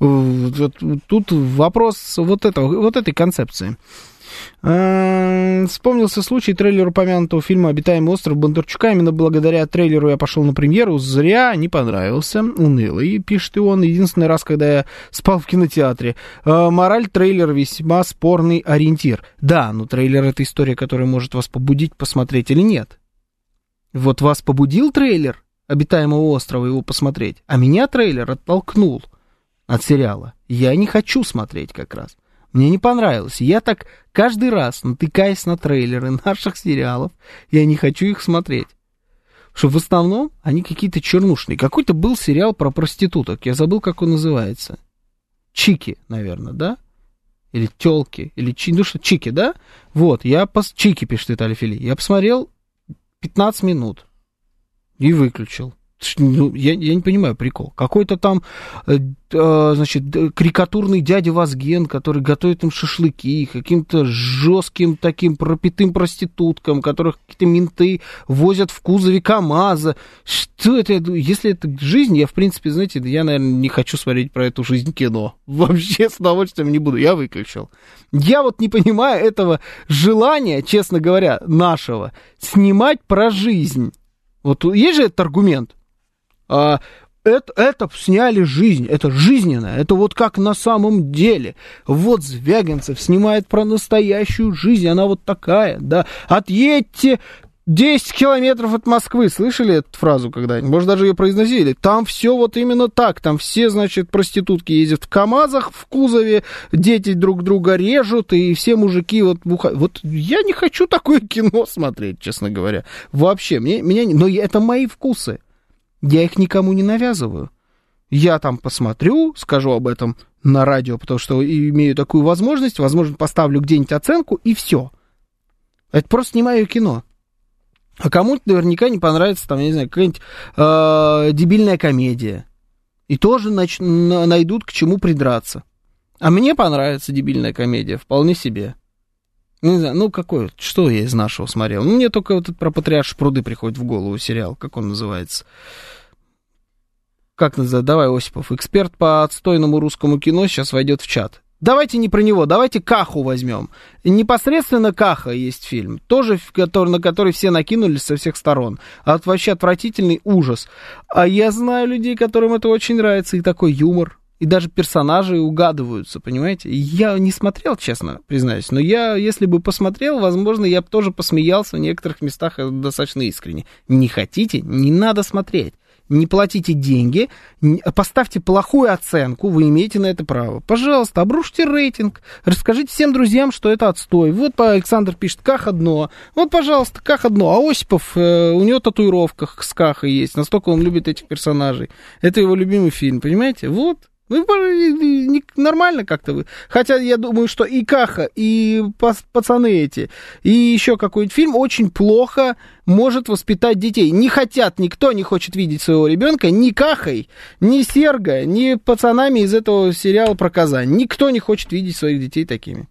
Тут вопрос вот этой концепции. Вспомнился случай трейлера упомянутого фильма «Обитаемый остров» Бондарчука. Именно благодаря трейлеру я пошел на премьеру. Зря, не понравился. Унылый, пишет и он. Единственный раз, когда я спал в кинотеатре. Мораль трейлера весьма спорный ориентир. Да, но трейлер — это история, которая может вас побудить посмотреть или нет. Вот вас побудил трейлер «Обитаемого острова» его посмотреть, а меня трейлер оттолкнул от сериала. Я не хочу смотреть как раз. Мне не понравилось. Я так каждый раз натыкаюсь на трейлеры наших сериалов, я не хочу их смотреть. Что в основном они какие-то чернушные. Какой-то был сериал про проституток, я забыл, как он называется. Чики, наверное, да? или тёлки, или ну что, чики, да? Вот, чики, пишет Виталий Фили. Я посмотрел 15 минут и выключил. Ну, я не понимаю прикол. Какой-то там, значит, карикатурный дядя Вазген, который готовит им шашлыки, каким-то жестким таким пропитым проституткам, которых какие-то менты возят в кузове КамАЗа. Что это? Если это жизнь, я, в принципе, знаете, я, наверное, не хочу смотреть про эту жизнь кино. Вообще с удовольствием не буду. Я выключил. Я вот не понимаю этого желания, честно говоря, нашего, снимать про жизнь. Вот есть же этот аргумент. Это сняли жизнь, это жизненное, это вот как на самом деле. Вот Звягинцев снимает про настоящую жизнь, она вот такая, да. Отъедьте 10 километров от Москвы, слышали эту фразу когда-нибудь? Может, даже ее произносили. Там все вот именно так, там все, значит, проститутки ездят в КамАЗах, в кузове, дети друг друга режут, и все мужики вот бухают. Вот я не хочу такое кино смотреть, честно говоря. Вообще, но это мои вкусы. Я их никому не навязываю. Я там посмотрю, скажу об этом на радио, потому что имею такую возможность, возможно, поставлю где-нибудь оценку, и все. Это просто не мое кино. А кому-то наверняка не понравится, там, я не знаю, какая-нибудь дебильная комедия. И тоже найдут к чему придраться. А мне понравится дебильная комедия, вполне себе. Не знаю, ну какой, что я из нашего смотрел? Ну, мне только вот этот про Патриаршие пруды приходит в голову сериал, как он называется? Как называется? Давай, Осипов, эксперт по отстойному русскому кино сейчас войдет в чат. Давайте не про него, давайте Каху возьмем. Непосредственно Каха есть фильм, тоже на который все накинулись со всех сторон. Вообще отвратительный ужас. А я знаю людей, которым это очень нравится, и такой юмор. И даже персонажи угадываются, понимаете? Я не смотрел, честно признаюсь, но если бы посмотрел, возможно, я бы тоже посмеялся в некоторых местах достаточно искренне. Не хотите? Не надо смотреть. Не платите деньги, поставьте плохую оценку, вы имеете на это право. Пожалуйста, обрушьте рейтинг, расскажите всем друзьям, что это отстой. Вот Александр пишет, Каха дно. Вот, пожалуйста, Каха дно. А Осипов, у него татуировка с Кахой есть, настолько он любит этих персонажей. Это его любимый фильм, понимаете? Вот. Ну, нормально как-то вы. Хотя я думаю, что и Каха, и пацаны эти, и еще какой-нибудь фильм очень плохо может воспитать детей. Никто не хочет видеть своего ребенка ни Кахой, ни Серго, ни пацанами из этого сериала про Казань. Никто не хочет видеть своих детей такими.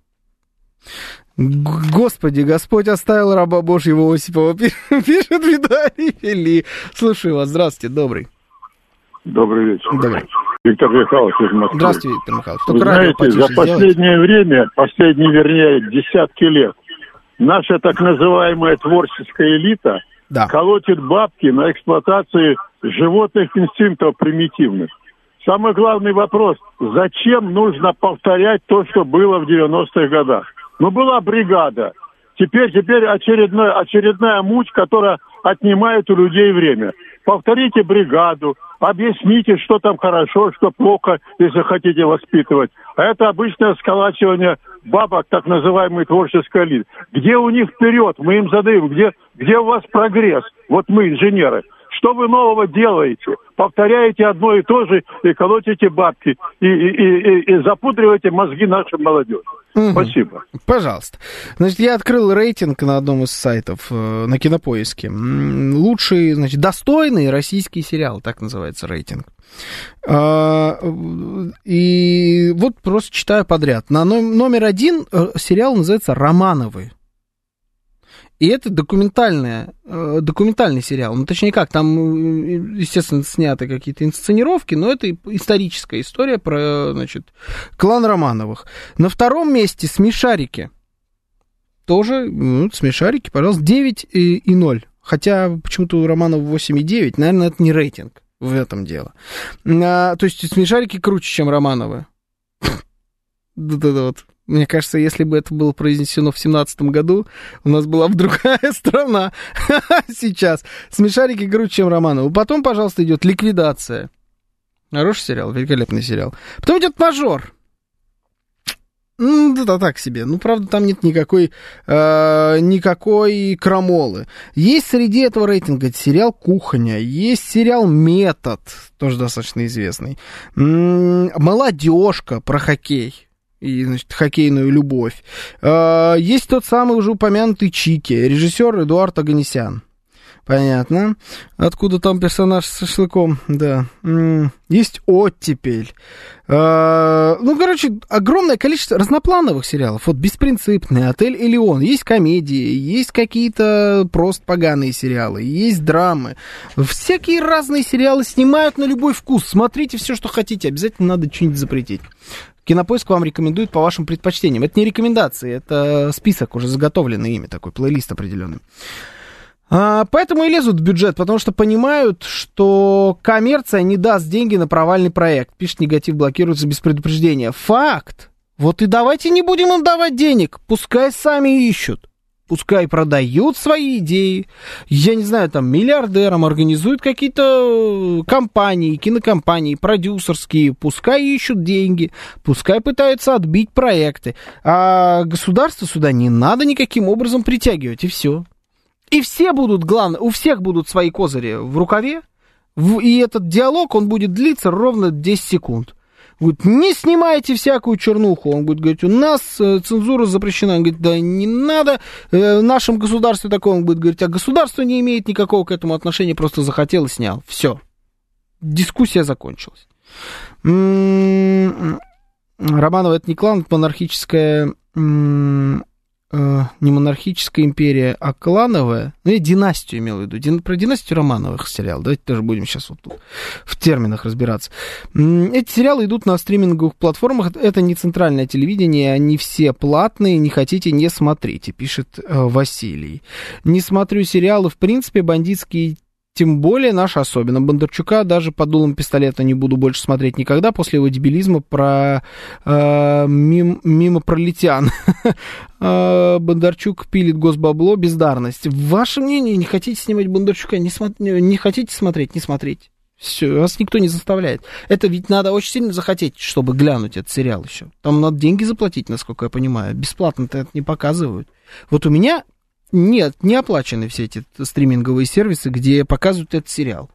Господи, Господь оставил раба Божьего Осипова, пишет Виталий Фили. Слушаю вас, здравствуйте, добрый. Добрый вечер. Добрый. Виктор Михайлович из Москвы. Здравствуйте, Виктор Михайлович. Вы знаете, за последнее время, десятки лет, наша так называемая творческая элита колотит бабки на эксплуатации животных инстинктов примитивных. Самый главный вопрос, зачем нужно повторять то, что было в 90-х годах? Ну, была бригада. Теперь очередная муть, которая отнимает у людей время. Повторите бригаду, объясните, что там хорошо, что плохо, если хотите воспитывать. А это обычное сколачивание бабок, так называемой творческой элиты. Где у них вперед? Мы им задаем, где у вас прогресс? Вот мы, инженеры. Что вы нового делаете? Повторяете одно и то же и колотите бабки, и запудриваете мозги нашей молодежи. Угу. Спасибо. Пожалуйста. Значит, я открыл рейтинг на одном из сайтов на Кинопоиске. Лучший, значит, достойный российский сериал, так называется рейтинг. И вот просто читаю подряд. На номер один сериал называется «Романовы». И это документальный сериал. Ну, точнее как, там, естественно, сняты какие-то инсценировки, но это историческая история про, значит, клан Романовых. На втором месте «Смешарики». Тоже, «Смешарики», пожалуйста, 9,0. Хотя почему-то у Романов 8,9. Наверное, это не рейтинг. В этом дело. То есть «Смешарики» круче, чем Романовы. Вот. Мне кажется, если бы это было произнесено в 17 году, у нас была бы другая страна. Сейчас. «Смешарики» круче, чем Романовы. Потом, пожалуйста, идет «Ликвидация». Хороший сериал, великолепный сериал. Потом идет «Мажор». Да так себе. Ну, правда, там нет никакой крамолы. Есть среди этого рейтинга сериал «Кухня», есть сериал «Метод», тоже достаточно известный. «Молодежка» про хоккей. и, значит, хоккейную любовь. Есть тот самый уже упомянутый Чики, режиссер Эдуард Оганесян. Понятно. Откуда там персонаж с шашлыком? Да. Есть «Оттепель». Короче, огромное количество разноплановых сериалов. Вот «Беспринципный», «Отель Элеон». Есть комедии, есть какие-то просто поганые сериалы, есть драмы. Всякие разные сериалы снимают на любой вкус. Смотрите все, что хотите. Обязательно надо что-нибудь запретить. Кинопоиск вам рекомендует по вашим предпочтениям. Это не рекомендации, это список уже заготовленный ими, такой плейлист определенный. Поэтому и лезут в бюджет, потому что понимают, что коммерция не даст деньги на провальный проект. Пишет, негатив блокируется без предупреждения. Факт. Вот и давайте не будем им давать денег. Пускай сами ищут. Пускай продают свои идеи. Я не знаю, там, миллиардерам организуют какие-то компании, кинокомпании, продюсерские. Пускай ищут деньги. Пускай пытаются отбить проекты. А государство сюда не надо никаким образом притягивать, и все. И все будут, главное, у всех будут свои козыри в рукаве, и этот диалог, он будет длиться ровно 10 секунд. Говорит, не снимайте всякую чернуху. Он будет говорить, у нас цензура запрещена. Он говорит, да не надо, в нашем государстве такое. Он будет говорить, а государство не имеет никакого к этому отношения, просто захотел и снял. Все. Дискуссия закончилась. Романова, это не клан, это монархическая... не монархическая империя, а клановая. Ну, я династию имел в виду. Про династию Романовых сериал. Давайте тоже будем сейчас вот тут в терминах разбираться. Эти сериалы идут на стриминговых платформах. Это не центральное телевидение, они все платные. Не хотите, не смотрите, пишет Василий. Не смотрю сериалы, в принципе, бандитские. Тем более наш особенно. Бондарчука даже под дулом пистолета не буду больше смотреть никогда после его дебилизма про мимо пролетян. Бондарчук пилит госбабло, бездарность. Ваше мнение, не хотите снимать Бондарчука, не хотите смотреть, не смотрите. Все, вас никто не заставляет. Это ведь надо очень сильно захотеть, чтобы глянуть этот сериал еще. Там надо деньги заплатить, насколько я понимаю. Бесплатно-то это не показывают. Вот у меня... Нет, не оплачены все эти стриминговые сервисы, где показывают этот сериал.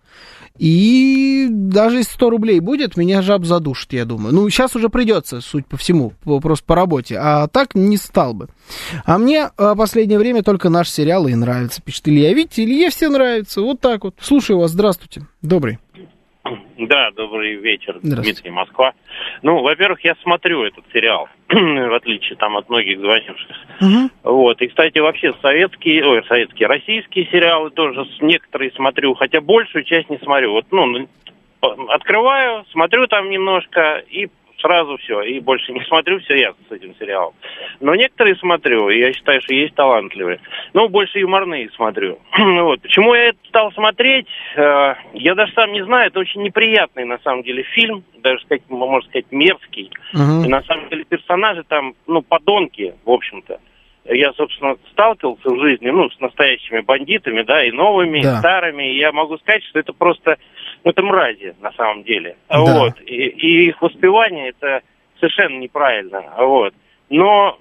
И даже если 100 рублей будет, меня жаб задушит, я думаю. Ну, сейчас уже придется, суть по всему, просто по работе. А так не стал бы. А мне в последнее время только наши сериалы и нравятся, пишет Илья. Видите, Илье все нравится. Вот так вот. Слушаю вас, здравствуйте. Добрый. Да, добрый вечер, Дмитрий, Москва. Ну, во-первых, я смотрю этот сериал, в отличие там от многих звонивших. Вот, и, кстати, вообще российские сериалы тоже некоторые смотрю, хотя большую часть не смотрю. Вот, открываю, смотрю там немножко и сразу все, и больше не смотрю, все ясно с этим сериалом. Но некоторые смотрю, и я считаю, что есть талантливые. Но больше юморные смотрю. Вот. Почему я это стал смотреть, я даже сам не знаю, это очень неприятный на самом деле фильм, даже, можно сказать, мерзкий. И на самом деле персонажи там, подонки, в общем-то. Я, собственно, сталкивался в жизни, с настоящими бандитами, да, и новыми, и старыми, и я могу сказать, что это просто... это мрази, на самом деле. Да. Вот. И их воспевание, это совершенно неправильно. Вот. Но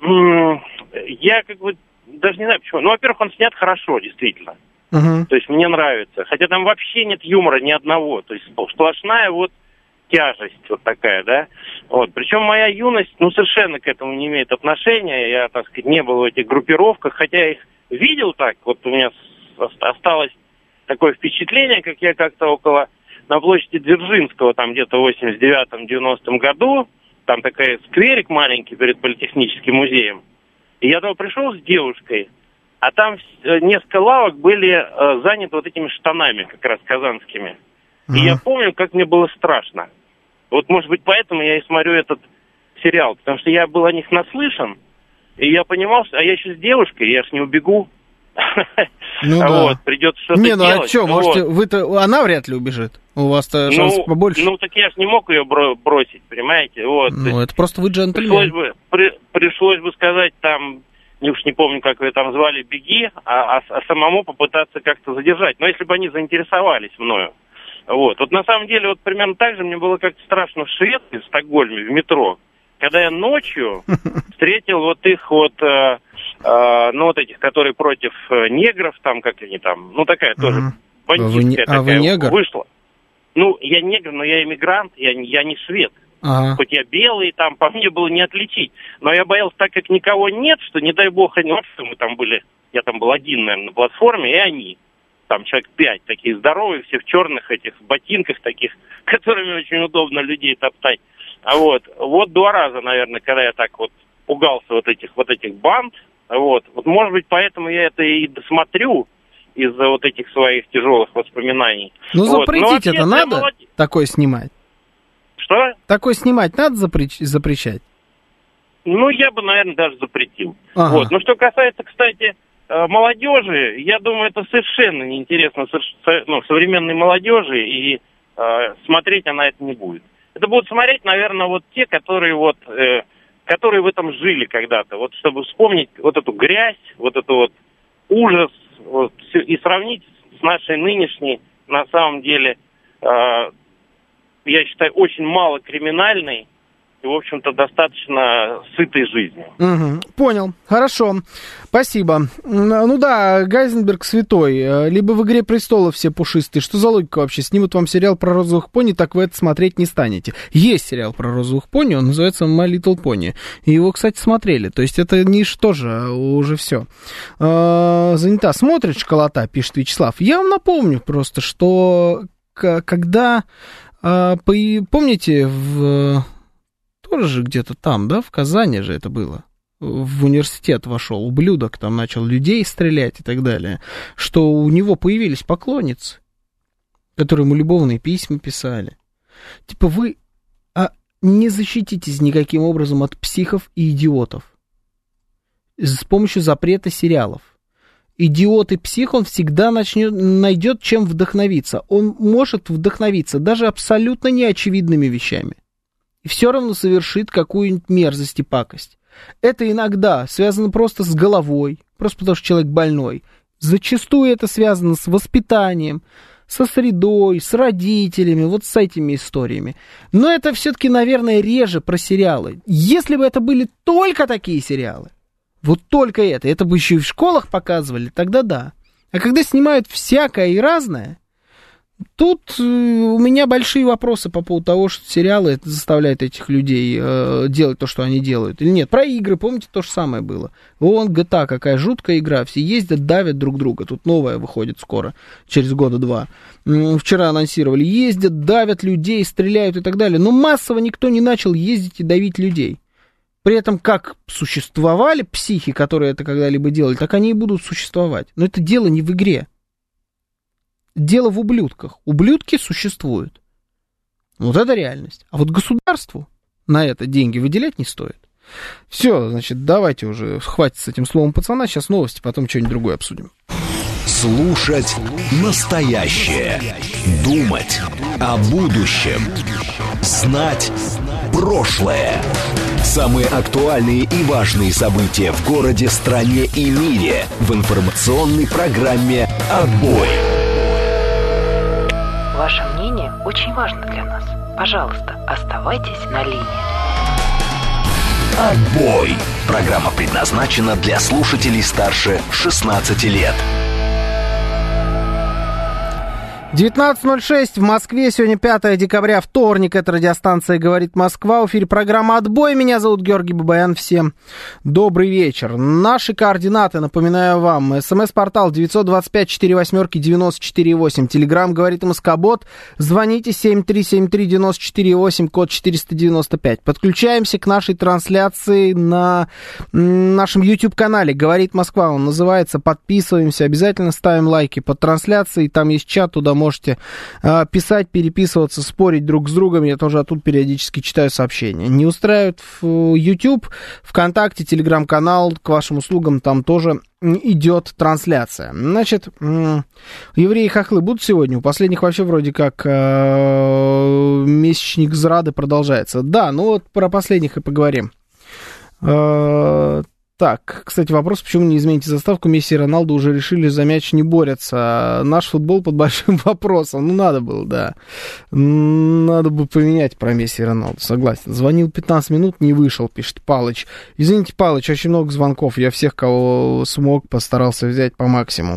я даже не знаю почему. Во-первых, он снят хорошо, действительно. То есть мне нравится. Хотя там вообще нет юмора ни одного. То есть сплошная тяжесть вот такая, да. Вот. Причем моя юность, совершенно к этому не имеет отношения. Я, так сказать, не был в этих группировках, хотя я их видел так. Вот у меня осталось такое впечатление, как я как-то на площади Дзержинского, там где-то в 89-90 году, там такой скверик маленький перед Политехническим музеем. И я туда пришел с девушкой, а там несколько лавок были заняты вот этими штанами, как раз казанскими. И я помню, как мне было страшно. Вот, может быть, поэтому я и смотрю этот сериал, потому что я был о них наслышан, и я понимал, что я еще с девушкой, я ж не убегу. Вот, придется что-то делать. А что, можете, вы-то, она вряд ли убежит, у вас-то шансов побольше. Так я же не мог ее бросить, понимаете, вот. Это просто вы джентльмен. Пришлось бы сказать там, уж не помню, как вы там звали, беги, а самому попытаться как-то задержать. Но если бы они заинтересовались мною. Вот на самом деле, примерно так же мне было как-то страшно в Швеции, в Стокгольме, в метро, когда я ночью встретил их этих, которые против негров, там, как они там, такая тоже бандитская такая вы негр? Вышла. Я негр, но я иммигрант, я не швед. Хоть я белый, там по мне было не отличить. Но я боялся, так как никого нет, что, не дай бог, они вообще, мы там были, я там был один, наверное, на платформе, и они. Там человек 5, такие здоровые, все в черных этих ботинках таких, которыми очень удобно людей топтать. Вот 2 раза, наверное, когда я так вот пугался вот этих банд. Вот, может быть, поэтому я это и досмотрю из-за вот этих своих тяжелых воспоминаний. Ну, запретить это надо, такое снимать? Что? Такое снимать надо запрещать? Ну, я бы, наверное, даже запретил. Вот. Но что касается, кстати, молодежи, я думаю, это совершенно неинтересно современной молодежи, и смотреть она это не будет. Это будут смотреть, наверное, вот те, которые в этом жили когда-то. Вот чтобы вспомнить вот эту грязь, вот этот вот ужас, вот, и сравнить с нашей нынешней, на самом деле, я считаю, очень мало криминальной и, в общем-то, достаточно сытой жизнью. Понял. Хорошо. Спасибо. Ну да, Гайзенберг святой. Либо в «Игре престолов» все пушистые. Что за логика вообще? Снимут вам сериал про розовых пони, так вы это смотреть не станете. Есть сериал про розовых пони, он называется «My Little Pony». И его, кстати, смотрели. То есть это ниша тоже уже все. Занята. Смотрит школота, пишет Вячеслав. Я вам напомню просто, что когда... помните, тоже же где-то там, да, в Казани же это было, в университет вошел ублюдок, там начал людей стрелять и так далее, что у него появились поклонницы, которые ему любовные письма писали. Типа вы не защититесь никаким образом от психов и идиотов с помощью запрета сериалов. Идиот и псих, он всегда найдет чем вдохновиться. Он может вдохновиться даже абсолютно неочевидными вещами. И все равно совершит какую-нибудь мерзость и пакость. Это иногда связано просто с головой, просто потому что человек больной. Зачастую это связано с воспитанием, со средой, с родителями, вот с этими историями. Но это все-таки, наверное, реже про сериалы. Если бы это были только такие сериалы, вот только это бы еще и в школах показывали, тогда да. А когда снимают всякое и разное, тут у меня большие вопросы по поводу того, что сериалы это заставляют этих людей делать то, что они делают. Или нет, про игры, помните, то же самое было. Вон GTA, какая жуткая игра, все ездят, давят друг друга. Тут новая выходит скоро, через года 2. Вчера анонсировали, ездят, давят людей, стреляют и так далее. Но массово никто не начал ездить и давить людей. При этом, как существовали психи, которые это когда-либо делали, так они и будут существовать. Но это дело не в игре. Дело в ублюдках. Ублюдки существуют. Вот это реальность. А вот государству на это деньги выделять не стоит. Все, значит, давайте уже хватит с этим словом пацана. Сейчас новости, потом что-нибудь другое обсудим. Слушать настоящее. Думать о будущем. Знать прошлое. Самые актуальные и важные события в городе, стране и мире в информационной программе «Отбой». Ваше мнение очень важно для нас. Пожалуйста, оставайтесь на линии. «Отбой». Программа предназначена для слушателей старше 16 лет. 19:06 в Москве, сегодня 5 декабря, вторник, это радиостанция «Говорит Москва», в эфире программа «Отбой», меня зовут Георгий Бабаян, всем добрый вечер. Наши координаты, напоминаю вам, СМС-портал 925-48-94-8, Телеграм «Говорит МСК-бот», звоните 7373-94-8, код 495. Подключаемся к нашей трансляции на нашем YouTube-канале «Говорит Москва», он называется, подписываемся, обязательно ставим лайки под трансляцией, там есть чат, туда можете писать, переписываться, спорить друг с другом. Я тоже оттуда периодически читаю сообщения. Не устраивает в YouTube, ВКонтакте, Телеграм-канал, к вашим услугам там тоже идет трансляция. Значит, евреи-хохлы будут сегодня? У последних вообще вроде как месячник зрады продолжается. Да, ну вот про последних и поговорим. Так, кстати, вопрос, почему не измените заставку? Месси и Роналду уже решили, за мяч не борются. Наш футбол под большим вопросом. Ну, надо было, да. Надо бы поменять про Месси и Роналду, согласен. Звонил 15 минут, не вышел, пишет Палыч. Извините, Палыч, очень много звонков. Я всех, кого смог, постарался взять по максимуму.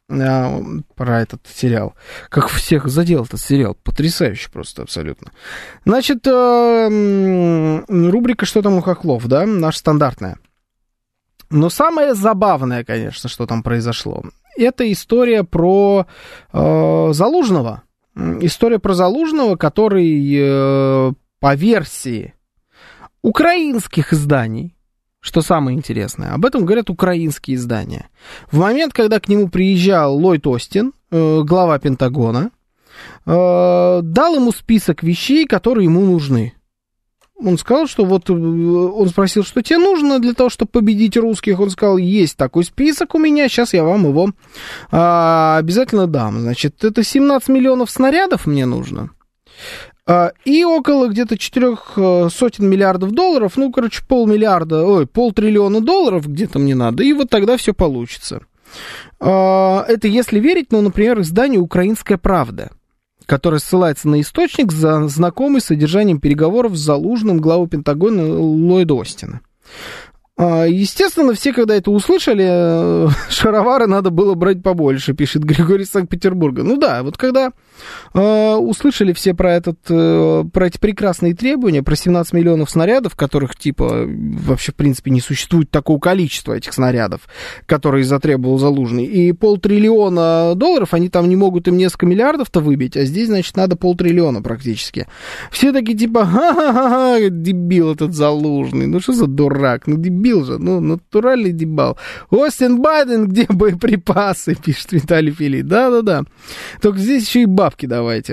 про этот сериал. Как всех задел этот сериал. Потрясающе просто абсолютно. Значит, рубрика «Что там у хохлов», да, наша стандартная. Но самое забавное, конечно, что там произошло, это история про Залужного. История про Залужного, который по версии украинских изданий, что самое интересное, об этом говорят украинские издания. В момент, когда к нему приезжал Ллойд Остин, глава Пентагона, дал ему список вещей, которые ему нужны. Он сказал, что вот, он спросил, что тебе нужно для того, чтобы победить русских. Он сказал, есть такой список у меня, сейчас я вам его обязательно дам. Значит, это 17 миллионов снарядов мне нужно. И около где-то 400 миллиардов долларов, ну, короче, $500 миллиона где-то мне надо, и вот тогда все получится. Это если верить, ну, например, изданию «Украинская правда», которое ссылается на источник, знакомый с содержанием переговоров с Залужным главой Пентагона Ллойда Остина. Естественно, все, когда это услышали, шаровары надо было брать побольше, пишет Григорий из Санкт-Петербурга. Ну да, вот когда услышали все про эти прекрасные требования, про 17 миллионов снарядов, которых, типа, вообще, в принципе, не существует такого количества этих снарядов, которые затребовал Залужный, и $500 миллиона, они там не могут им несколько миллиардов-то выбить, а здесь, значит, надо $500 миллиона практически. Все такие, типа, ха-ха-ха, дебил этот Залужный, ну что за дурак, ну дебил же, ну, натуральный дебал. Остин Байден, где боеприпасы, пишет Виталий Филипп. Да-да-да. Только здесь еще и бабки давайте.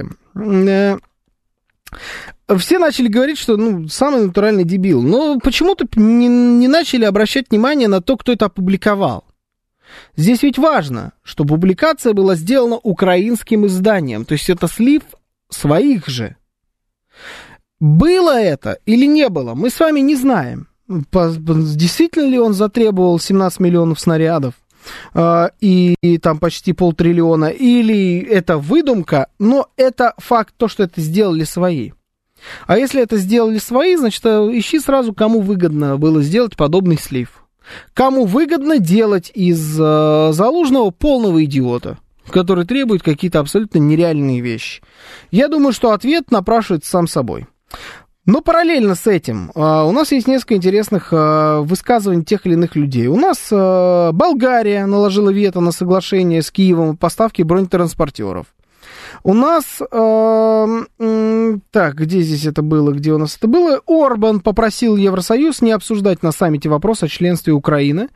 Все начали говорить, что, ну, самый натуральный дебил. Но почему-то не начали обращать внимание на то, кто это опубликовал. Здесь ведь важно, что публикация была сделана украинским изданием. То есть это слив своих же. Было это или не было, мы с вами не знаем. Действительно ли он затребовал 17 миллионов снарядов и там почти $500 миллиона, или это выдумка, но это факт, то, что это сделали свои. А если это сделали свои, значит, ищи сразу, кому выгодно было сделать подобный слив. Кому выгодно делать из Залужного полного идиота, который требует какие-то абсолютно нереальные вещи. Я думаю, что ответ напрашивается сам собой. Но параллельно с этим у нас есть несколько интересных высказываний тех или иных людей. У нас Болгария наложила вето на соглашение с Киевом о поставке бронетранспортеров. У нас, так, где здесь это было, где у нас это было? Орбан попросил Евросоюз не обсуждать на саммите вопрос о членстве Украины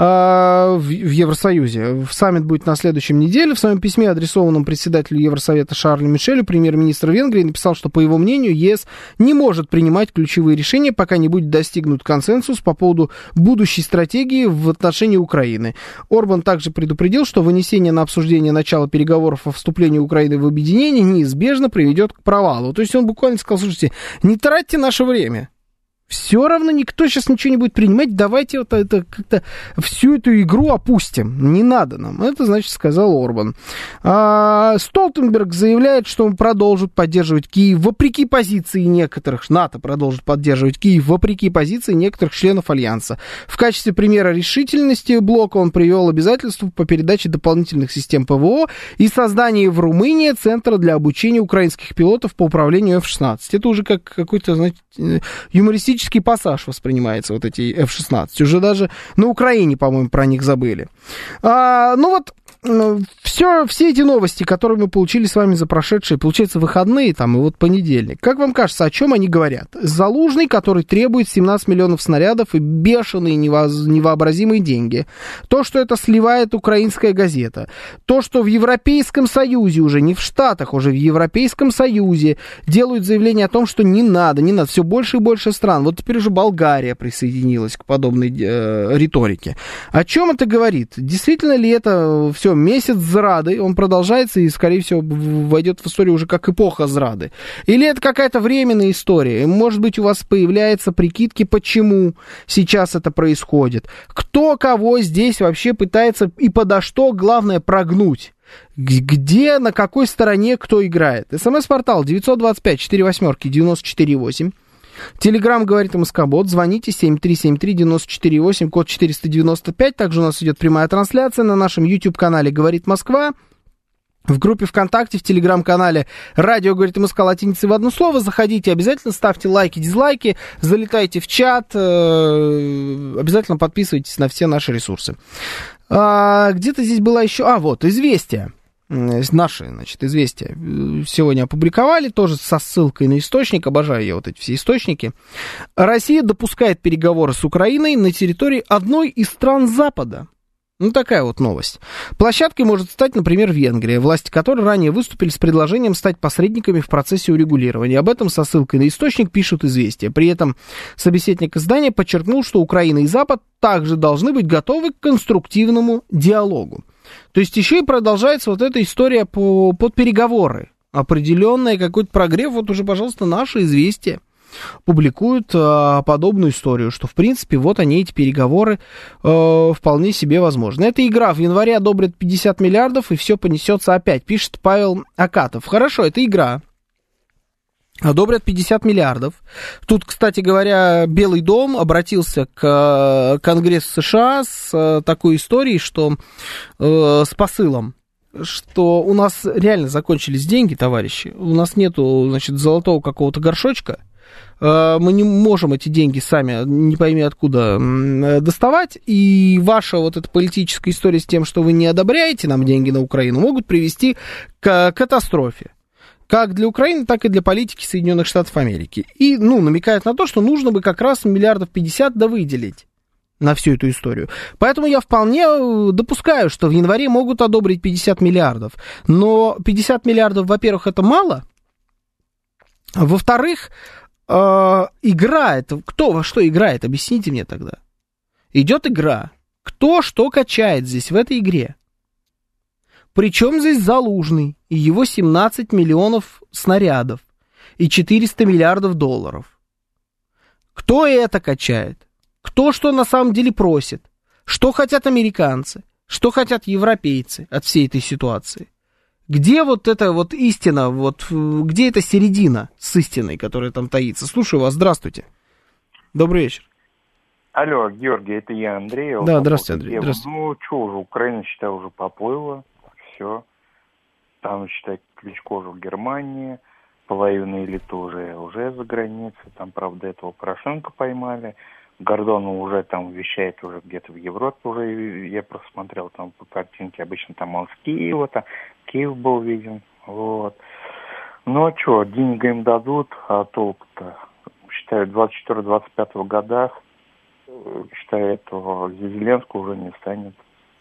в Евросоюзе. Саммит будет на следующей неделе. В своем письме, адресованном председателю Евросовета Шарлю Мишелю, премьер-министр Венгрии написал, что, по его мнению, ЕС не может принимать ключевые решения, пока не будет достигнут консенсус по поводу будущей стратегии в отношении Украины. Орбан также предупредил, что вынесение на обсуждение начала переговоров о вступлении Украины в объединение неизбежно приведет к провалу. То есть он буквально сказал, слушайте, не тратьте наше время. Все равно никто сейчас ничего не будет принимать, давайте вот это как-то всю эту игру опустим. Не надо нам. Это, значит, сказал Орбан. Столтенберг заявляет, что он продолжит поддерживать Киев вопреки позиции некоторых, НАТО продолжит поддерживать Киев вопреки позиции некоторых членов Альянса. В качестве примера решительности блока он привел обязательства по передаче дополнительных систем ПВО и создании в Румынии центра для обучения украинских пилотов по управлению F-16. Это уже как какой-то, знаете, юмористический пассаж воспринимается, вот эти F-16. Уже даже на Украине, по-моему, про них забыли. Ну вот, все эти новости, которые мы получили с вами за прошедшие, получается, выходные, там, и вот понедельник. Как вам кажется, о чем они говорят? Залужный, который требует 17 миллионов снарядов и бешеные невообразимые деньги. То, что это сливает украинская газета. То, что в Европейском Союзе уже, не в Штатах, уже в Европейском Союзе делают заявление о том, что не надо, все больше и больше стран. Вот теперь уже Болгария присоединилась к подобной риторике. О чем это говорит? Действительно ли это все месяц зрады, он продолжается и, скорее всего, войдет в историю уже как эпоха зрады? Или это какая-то временная история? Может быть, у вас появляются прикидки, почему сейчас это происходит? Кто кого здесь вообще пытается и подо что, главное, прогнуть? Где, на какой стороне кто играет? СМС-портал 925-48-94-8. Телеграм говорит МСК-бот. Звоните 7373-94-8, код 495. Также у нас идет прямая трансляция на нашем YouTube-канале «Говорит Москва». В группе ВКонтакте, в Телеграм-канале «Радио говорит МСК» латиницей в одно слово. Заходите, обязательно ставьте лайки, дизлайки, залетайте в чат, обязательно подписывайтесь на все наши ресурсы. Где-то здесь была еще... вот, «Известия». Наши, значит, «Известия» сегодня опубликовали, тоже со ссылкой на источник, обожаю я вот эти все источники. Россия допускает переговоры с Украиной на территории одной из стран Запада. Ну, такая вот новость. Площадкой может стать, например, Венгрия, власти которой ранее выступили с предложением стать посредниками в процессе урегулирования. Об этом со ссылкой на источник пишут «Известия». При этом собеседник издания подчеркнул, что Украина и Запад также должны быть готовы к конструктивному диалогу. То есть еще и продолжается вот эта история под переговоры. Определенный какой-то прогрев. Вот уже, пожалуйста, наши «Известия» публикуют подобную историю, что, в принципе, вот они, эти переговоры, вполне себе возможны. Эта игра в январе одобрит 50 миллиардов, и все понесется опять, пишет Павел Акатов. Хорошо, это игра. Одобрят 50 миллиардов. Тут, кстати говоря, Белый дом обратился к Конгрессу США с такой историей, что с посылом, что у нас реально закончились деньги, товарищи. У нас нету, значит, золотого какого-то горшочка. Мы не можем эти деньги сами, не пойми откуда, доставать. И ваша вот эта политическая история с тем, что вы не одобряете нам деньги на Украину, могут привести к катастрофе. Как для Украины, так и для политики Соединенных Штатов Америки. И, намекает на то, что нужно бы как раз миллиардов 50 выделить на всю эту историю. Поэтому я вполне допускаю, что в январе могут одобрить 50 миллиардов. Но 50 миллиардов, во-первых, это мало. Во-вторых, игра, это кто во что играет? Объясните мне тогда. Идет игра. Кто что качает здесь в этой игре? Причем здесь Залужный и его 17 миллионов снарядов и 400 миллиардов долларов? Кто это качает? Кто что на самом деле просит? Что хотят американцы? Что хотят европейцы от всей этой ситуации? Где вот эта вот истина, вот где эта середина с истиной, которая там таится? Слушаю вас, здравствуйте. Добрый вечер. Алло, Георгий, это я, Андрей. Да, здравствуйте, Андрей. Здравствуйте. Ну, что уже, Украина, считай, уже поплыла. Все. Там, считай, Кличко уже в Германии, половина элиты уже за границей. Там, правда, этого Порошенко поймали. Гордонов уже там вещает уже где-то в Европе уже. Я просто смотрел там по картинке. Обычно там он с Киева, там Киев был виден. Вот. Ну, а что, деньги им дадут, а толку-то? Считаю, в 24-25 годах, считаю, этого Зеленского уже не станет.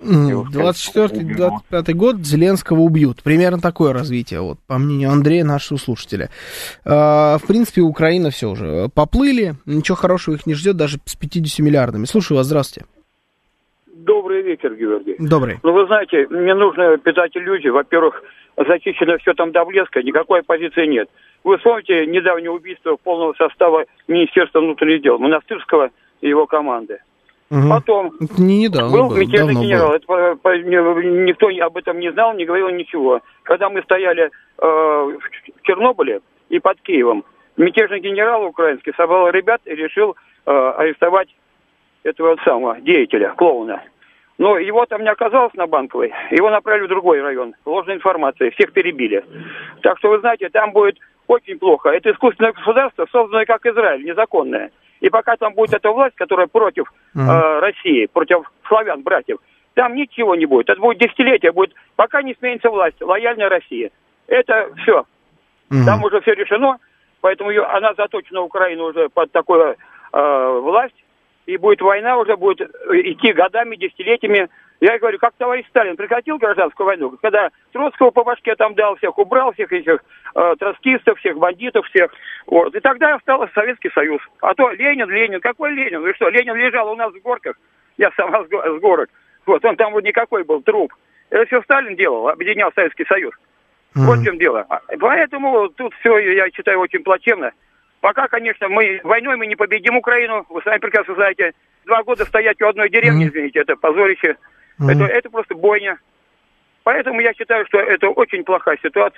24-25 год Зеленского убьют. Примерно такое развитие, вот, по мнению Андрея, нашего слушателя. В принципе, Украина все уже поплыли, ничего хорошего их не ждет, даже с 50 миллиардами. Слушаю вас, здравствуйте. Добрый вечер, Георгий. Добрый. Ну, вы знаете, мне нужно питать иллюзии. Во-первых, зачищено все там до блеска, никакой оппозиции нет. Вы вспомните недавнее убийство полного состава Министерства внутренних дел Монастырского и его команды. Угу. Потом был мятежный генерал. Никто об этом не знал, не говорил ничего. Когда мы стояли в Чернобыле и под Киевом, мятежный генерал украинский собрал ребят и решил арестовать этого самого деятеля, клоуна. Но его там не оказалось на Банковой, его направили в другой район. Ложная информация, всех перебили. Так что, вы знаете, там будет очень плохо. Это искусственное государство, созданное как Израиль, незаконное. И пока там будет эта власть, которая против России, против славян, братьев, там ничего не будет. Это будет десятилетие, будет, пока не сменится власть, лояльная Россия. Это все. Там уже все решено, поэтому она заточена, Украина, уже под такую власть. И будет война, уже будет идти годами, десятилетиями. Я говорю, как товарищ Сталин прекратил гражданскую войну, когда Троцкого по башке там дал, всех убрал, всех этих троцкистов, всех бандитов, всех. Вот. И тогда остался Советский Союз. А то Ленин, какой Ленин? Вы что, Ленин лежал у нас в горках, я сам с горок. Вот, он там вот никакой был труп. Это все Сталин делал, объединял Советский Союз. Вот в чем дело. Поэтому тут все, я считаю, очень плачевно. Пока, конечно, войной мы не победим Украину. Вы сами прекрасно знаете, 2 года стоять у одной деревни, извините, это позорище. Это просто бойня. Поэтому я считаю, что это очень плохая ситуация.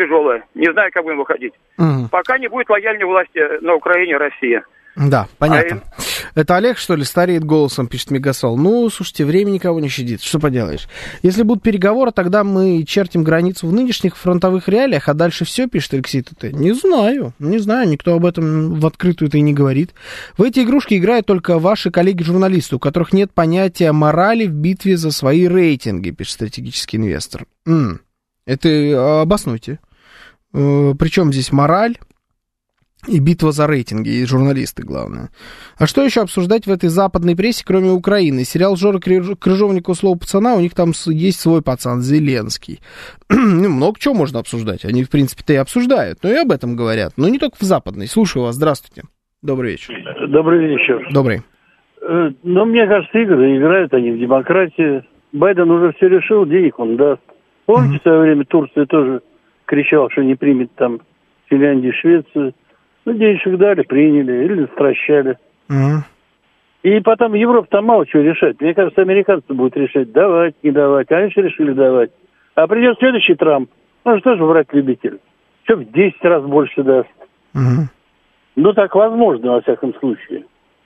тяжелая. Не знаю, как будем выходить. Пока не будет лояльной власти на Украине, Россия. Да, понятно. Это Олег, что ли, стареет голосом, пишет Мегасол. Ну, слушайте, время никого не щадит, что поделаешь. Если будут переговоры, тогда мы чертим границу в нынешних фронтовых реалиях, а дальше все, пишет Алексей ТТ. Не знаю, никто об этом в открытую-то и не говорит. В эти игрушки играют только ваши коллеги-журналисты, у которых нет понятия морали в битве за свои рейтинги, пишет стратегический инвестор. Это обоснуйте. Причем здесь мораль? И битва за рейтинги, и журналисты, главное. А что еще обсуждать в этой западной прессе, кроме Украины? Сериал Жоры Крыжовникова «Слово пацана», у них там есть свой пацан, Зеленский. Много чего можно обсуждать. Они, в принципе-то и обсуждают, но и об этом говорят. Но не только в западной. Слушаю вас, здравствуйте. Добрый вечер. Добрый вечер. Добрый. Ну, мне кажется, игры играют они в демократию. Байден уже все решил, денег он даст. Помните, в свое время Турция тоже кричала, что не примет там Финляндию, Швецию. Ну, денежек дали, приняли или стращали. И потом Европа там мало чего решать. Мне кажется, американцы будут решать, давать, не давать. Они же решили давать. А придет следующий Трамп. Он же тоже враг-любитель. Все в 10 раз больше даст. Ну, так возможно, во всяком случае.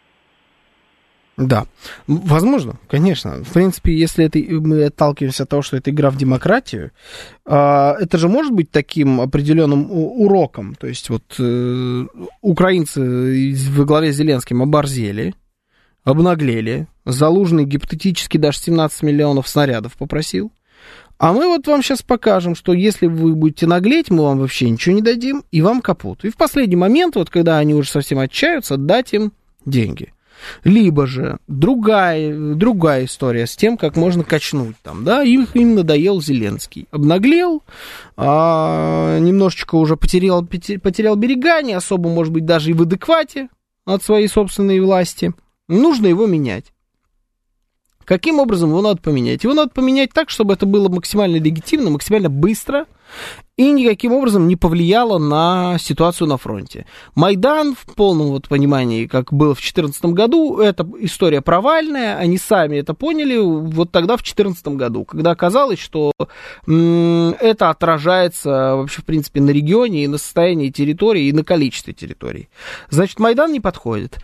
Да, возможно, конечно. В принципе, если мы отталкиваемся от того, что это игра в демократию, это же может быть таким определенным уроком. То есть вот украинцы во главе с Зеленским оборзели, обнаглели, Залужный гипотетически даже 17 миллионов снарядов попросил. А мы вот вам сейчас покажем, что если вы будете наглеть, мы вам вообще ничего не дадим, и вам капут. И в последний момент, вот когда они уже совсем отчаются, дать им деньги. Либо же другая история с тем, как можно качнуть там, да, им надоел Зеленский. Обнаглел, немножечко уже потерял берега, не особо, может быть, даже и в адеквате от своей собственной власти. Нужно его менять. Каким образом его надо поменять? Его надо поменять так, чтобы это было максимально легитимно, максимально быстро и никаким образом не повлияло на ситуацию на фронте. Майдан, в полном вот понимании, как было в 2014 году, это история провальная, они сами это поняли вот тогда, в 2014 году, когда оказалось, что это отражается вообще, в принципе, на регионе и на состоянии территории, и на количестве территорий. Значит, Майдан не подходит.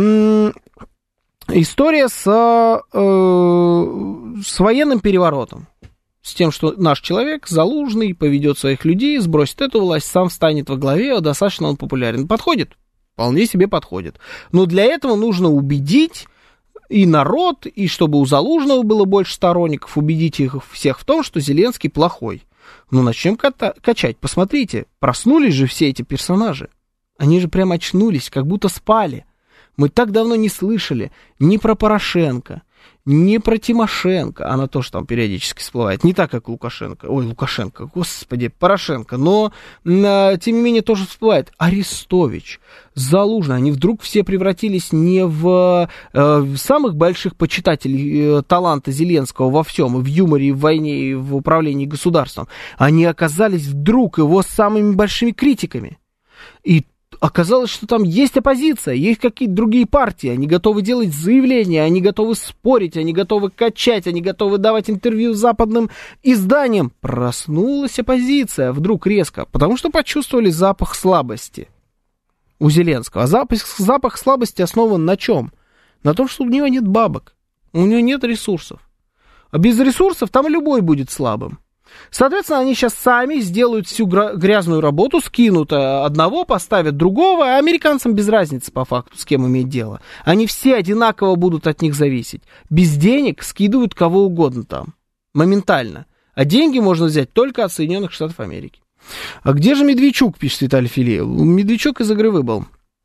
История с военным переворотом. С тем, что наш человек, Залужный, поведет своих людей, сбросит эту власть, сам встанет во главе, достаточно он популярен. Подходит? Вполне себе подходит. Но для этого нужно убедить и народ, и чтобы у Залужного было больше сторонников, убедить их всех в том, что Зеленский плохой. Ну, начнем качать. Посмотрите, проснулись же все эти персонажи. Они же прям очнулись, как будто спали. Мы так давно не слышали ни про Порошенко, ни про Тимошенко. Она тоже там периодически всплывает. Не так, как Лукашенко. Ой, Лукашенко, господи, Порошенко. Но, тем не менее, тоже всплывает. Арестович, Залужный. Они вдруг все превратились не в самых больших почитателей таланта Зеленского во всем. И в юморе, и в войне, и в управлении государством. Они оказались вдруг его самыми большими критиками. И оказалось, что там есть оппозиция, есть какие-то другие партии, они готовы делать заявления, они готовы спорить, они готовы качать, они готовы давать интервью западным изданиям. Проснулась оппозиция вдруг резко, потому что почувствовали запах слабости у Зеленского. А запах слабости основан на чем? На том, что у него нет бабок, у него нет ресурсов. А без ресурсов там любой будет слабым. Соответственно, они сейчас сами сделают всю грязную работу, скинут одного, поставят другого, а американцам без разницы по факту, с кем иметь дело. Они все одинаково будут от них зависеть. Без денег скидывают кого угодно там, моментально. А деньги можно взять только от Соединенных Штатов Америки. А где же Медведчук, пишет Виталий Филеев? Медведчук из игры выбыл.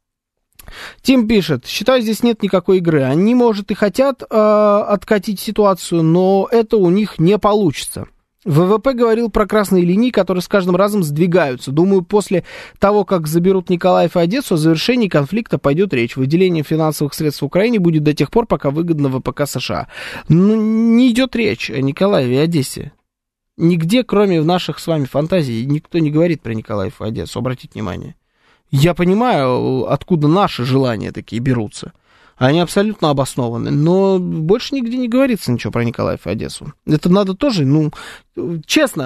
Тим пишет, считаю, здесь нет никакой игры. Они, может, и хотят откатить ситуацию, но это у них не получится. ВВП говорил про красные линии, которые с каждым разом сдвигаются. Думаю, после того, как заберут Николаев и Одессу, о завершении конфликта пойдет речь. Выделение финансовых средств в Украине будет до тех пор, пока выгодно ВПК США. Но не идет речь о Николаеве и Одессе. Нигде, кроме наших с вами фантазий, никто не говорит про Николаев и Одессу. Обратите внимание. Я понимаю, откуда наши желания такие берутся. Они абсолютно обоснованы, но больше нигде не говорится ничего про Николаев и Одессу. Это надо тоже, честно,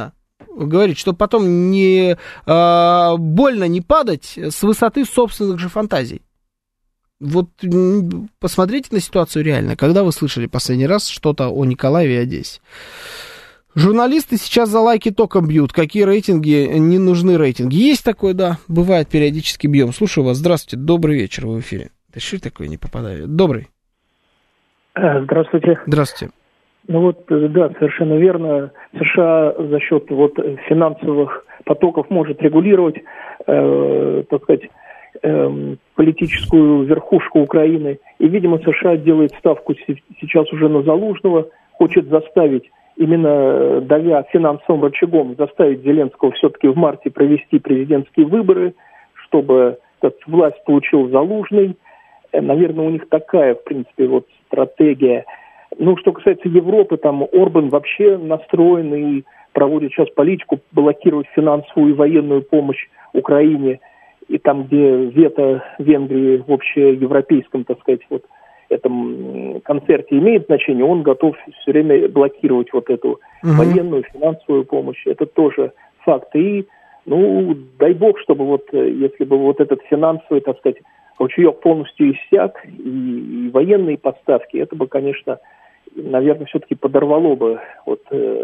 говорить, чтобы потом не больно не падать с высоты собственных же фантазий. Вот посмотрите на ситуацию реально. Когда вы слышали последний раз что-то о Николаеве и Одессе? Журналисты сейчас за лайки током бьют. Какие рейтинги? Не нужны рейтинги. Есть такое, да. Бывает, периодически бьем. Слушаю вас. Здравствуйте. Добрый вечер. Вы в эфире. Да что такое, не попадаю? Добрый. Здравствуйте. Здравствуйте. Ну вот, да, совершенно верно. США за счет вот финансовых потоков может регулировать, так сказать, политическую верхушку Украины. И, видимо, США делает ставку сейчас уже на Залужного, хочет заставить, именно давя финансовым рычагом, заставить Зеленского все-таки в марте провести президентские выборы, чтобы власть получил Залужный. Наверное, у них такая, в принципе, вот стратегия. Ну, что касается Европы, там Орбан вообще настроен и проводит сейчас политику блокировать финансовую и военную помощь Украине. И там, где вето Венгрии в общеевропейском, так сказать, вот этом концерте имеет значение, он готов все время блокировать вот эту военную, финансовую помощь. Это тоже факт. И, ну, дай бог, чтобы вот, если бы вот этот финансовый, так сказать, ручеек полностью иссяк, и военные поставки, это бы, конечно, наверное, все-таки подорвало бы вот,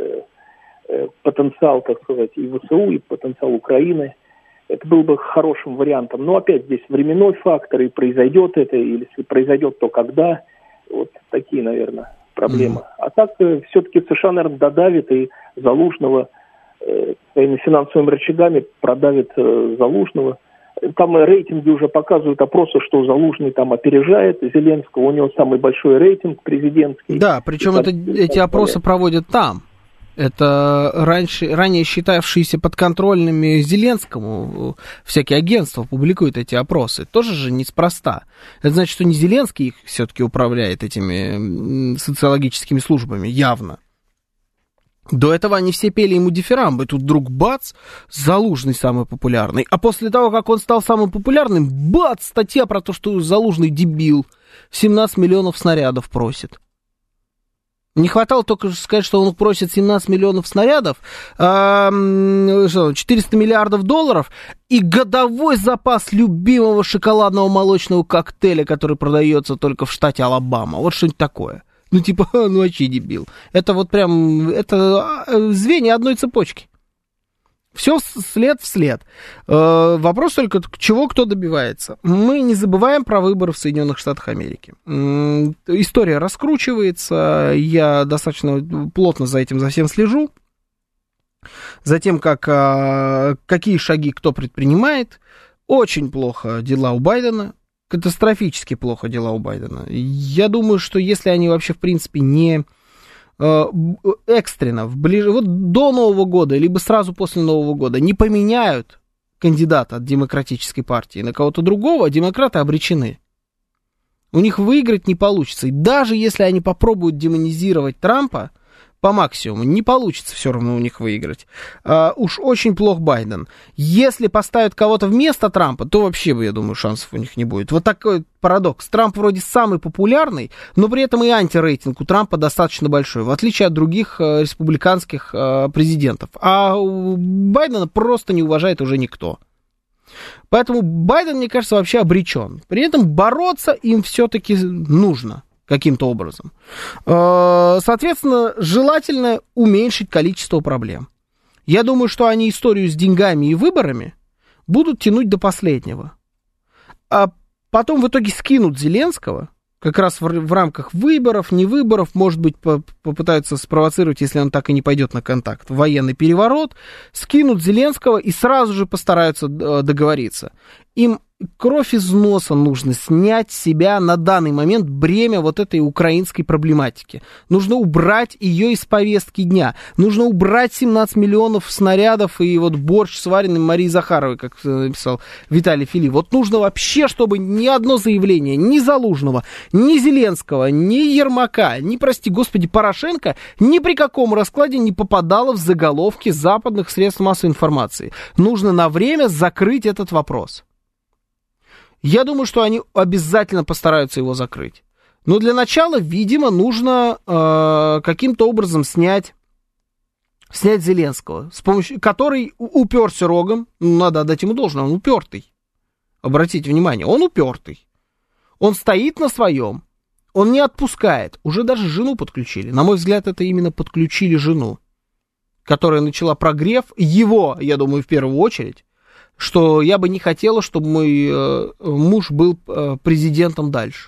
потенциал, так сказать, и ВСУ, и потенциал Украины. Это был бы хорошим вариантом. Но опять здесь временной фактор, и произойдет это, или если произойдет, то когда. Вот такие, наверное, проблемы. А так все-таки США, наверное, додавит и Залужного своими финансовыми рычагами продавит Залужного. Там рейтинги уже показывают опросы, что Залужный там опережает Зеленского, у него самый большой рейтинг президентский. Да, причем эти опросы проводят там. Это ранее считавшиеся подконтрольными Зеленскому всякие агентства публикуют эти опросы. Тоже же неспроста. Это значит, что не Зеленский их все-таки управляет этими социологическими службами, явно. До этого они все пели ему дифирамбы. Тут вдруг бац, Залужный самый популярный. А после того, как он стал самым популярным, бац, статья про то, что Залужный дебил. 17 миллионов снарядов просит. Не хватало только сказать, что он просит 17 миллионов снарядов, 400 миллиардов долларов и годовой запас любимого шоколадного молочного коктейля, который продается только в штате Алабама. Вот что-нибудь такое. Ну, типа, ну, вообще дебил. Это вот прям, это звенья одной цепочки. Все след в след. Вопрос только, чего кто добивается. Мы не забываем про выборы в Соединенных Штатах Америки. История раскручивается, я достаточно плотно за этим, за всем слежу. За тем, какие шаги кто предпринимает. Очень плохо дела у Байдена. Катастрофически плохо дела у Байдена. Я думаю, что если они вообще, в принципе, не экстренно, вот до Нового года, либо сразу после Нового года не поменяют кандидата от Демократической партии на кого-то другого, демократы обречены. У них выиграть не получится. И даже если они попробуют демонизировать Трампа по максимуму, не получится все равно у них выиграть. Уж очень плох Байден. Если поставят кого-то вместо Трампа, то вообще, я думаю, шансов у них не будет. Вот такой парадокс. Трамп вроде самый популярный, но при этом и антирейтинг у Трампа достаточно большой, в отличие от других республиканских президентов. А у Байдена просто не уважает уже никто. Поэтому Байден, мне кажется, вообще обречен. При этом бороться им все-таки нужно каким-то образом. Соответственно, желательно уменьшить количество проблем. Я думаю, что они историю с деньгами и выборами будут тянуть до последнего. А потом в итоге скинут Зеленского, как раз в рамках выборов, не выборов, может быть, попытаются спровоцировать, если он так и не пойдет на контакт, военный переворот, скинут Зеленского и сразу же постараются договориться. Им кровь из носа нужно снять с себя на данный момент бремя вот этой украинской проблематики. Нужно убрать ее из повестки дня. Нужно убрать 17 миллионов снарядов и вот борщ, сваренный Марией Захаровой, как написал Виталий Филипп. Вот нужно вообще, чтобы ни одно заявление ни Залужного, ни Зеленского, ни Ермака, ни, прости господи, Порошенко ни при каком раскладе не попадало в заголовки западных средств массовой информации. Нужно на время закрыть этот вопрос. Я думаю, что они обязательно постараются его закрыть. Но для начала, видимо, нужно каким-то образом снять снять Зеленского, с помощью который уперся рогом, надо отдать ему должное, он упертый. Обратите внимание, он упертый. Он стоит на своем, он не отпускает. Уже даже жену подключили. На мой взгляд, это именно подключили жену, которая начала прогрев его, я думаю, в первую очередь, что я бы не хотела, чтобы мой муж был президентом дальше.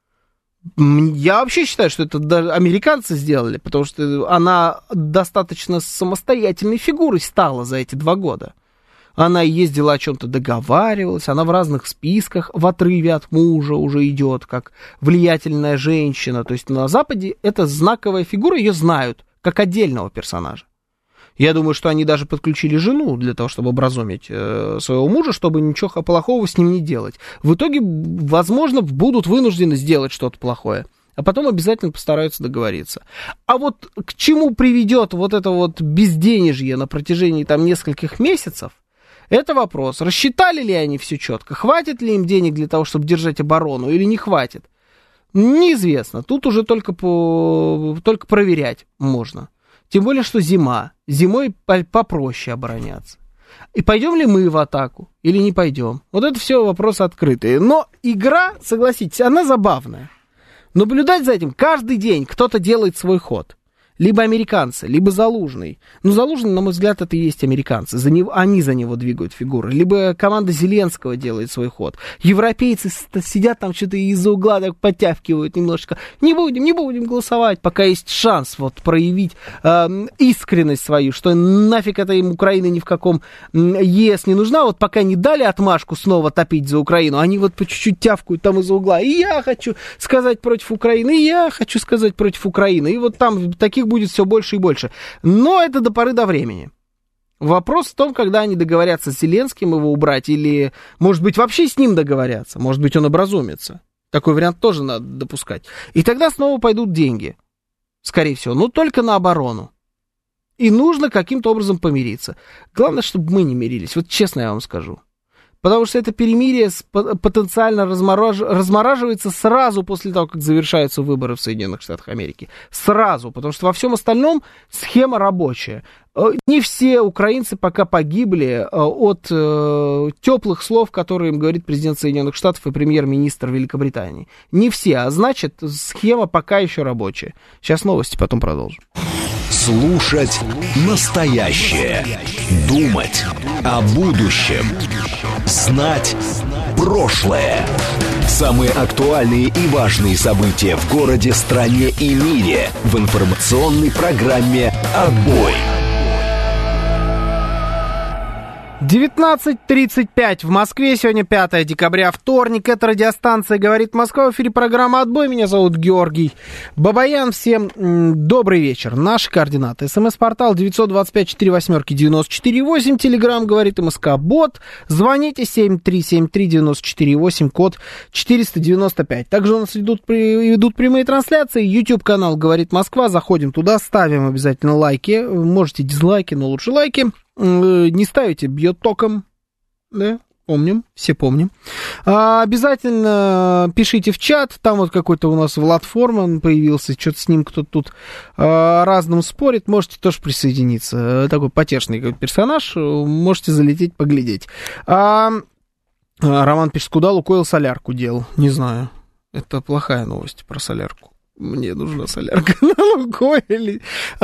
Я вообще считаю, что это даже американцы сделали, потому что она достаточно самостоятельной фигурой стала за эти 2 года. Она ездила о чем-то договаривалась, она в разных списках в отрыве от мужа уже идет, как влиятельная женщина. То есть на Западе это знаковая фигура, ее знают как отдельного персонажа. Я думаю, что они даже подключили жену для того, чтобы образумить своего мужа, чтобы ничего плохого с ним не делать. В итоге, возможно, будут вынуждены сделать что-то плохое, а потом обязательно постараются договориться. А вот к чему приведет вот это вот безденежье на протяжении там нескольких месяцев, это вопрос. Рассчитали ли они все четко? Хватит ли им денег для того, чтобы держать оборону, или не хватит? Неизвестно. Тут уже только проверять можно. Тем более, что зима. Зимой попроще обороняться. И пойдем ли мы в атаку или не пойдем? Вот это все вопросы открытые. Но игра, согласитесь, она забавная. Наблюдать за этим каждый день кто-то делает свой ход. Либо американцы, либо Залужный. Ну, Залужный, на мой взгляд, это и есть американцы. Они за него двигают фигуры. Либо команда Зеленского делает свой ход. Европейцы сидят там что-то из-за угла так подтягивают немножечко. Не будем голосовать, пока есть шанс вот проявить искренность свою, что нафиг это им Украина ни в каком ЕС не нужна. Вот пока не дали отмашку снова топить за Украину, они вот по чуть-чуть тявкают там из-за угла. И я хочу сказать против Украины, и я хочу сказать против Украины. И вот там таких будет все больше и больше. Но это до поры до времени. Вопрос в том, когда они договорятся с Зеленским его убрать, или, может быть, вообще с ним договорятся. Может быть, он образумится. Такой вариант тоже надо допускать. И тогда снова пойдут деньги. Скорее всего. Но только на оборону. И нужно каким-то образом помириться. Главное, чтобы мы не мирились. Вот честно я вам скажу. Потому что это перемирие потенциально размораживается сразу после того, как завершаются выборы в Соединенных Штатах Америки. Сразу, потому что во всем остальном схема рабочая. Не все украинцы пока погибли от теплых слов, которые им говорит президент Соединенных Штатов и премьер-министр Великобритании. Не все, а значит, схема пока еще рабочая. Сейчас новости, потом продолжим. Слушать настоящее. Думать о будущем. Знать прошлое. Самые актуальные и важные события в городе, стране и мире в информационной программе «Отбой». 19:35 в Москве, сегодня 5 декабря, вторник, это радиостанция «Говорит Москва», в эфире программа «Отбой», меня зовут Георгий Бабаян, всем добрый вечер. Наши координаты: СМС-портал 925-48-94-8, Телеграм «Говорит МСК», бот, звоните 7373-94-8, код 495. Также у нас идут прямые трансляции, YouTube-канал «Говорит Москва», заходим туда, ставим обязательно лайки, можете дизлайки, но лучше лайки. Не ставите, бьет током, да, помним, все помним. Обязательно пишите в чат, там вот какой-то у нас Влад Форман появился, что-то с ним кто-то тут разным спорит, можете тоже присоединиться, такой потешный персонаж, можете залететь, поглядеть. Роман пишет, куда Лукойл солярку дел, не знаю, это плохая новость про солярку, мне нужна солярка на Лукойле.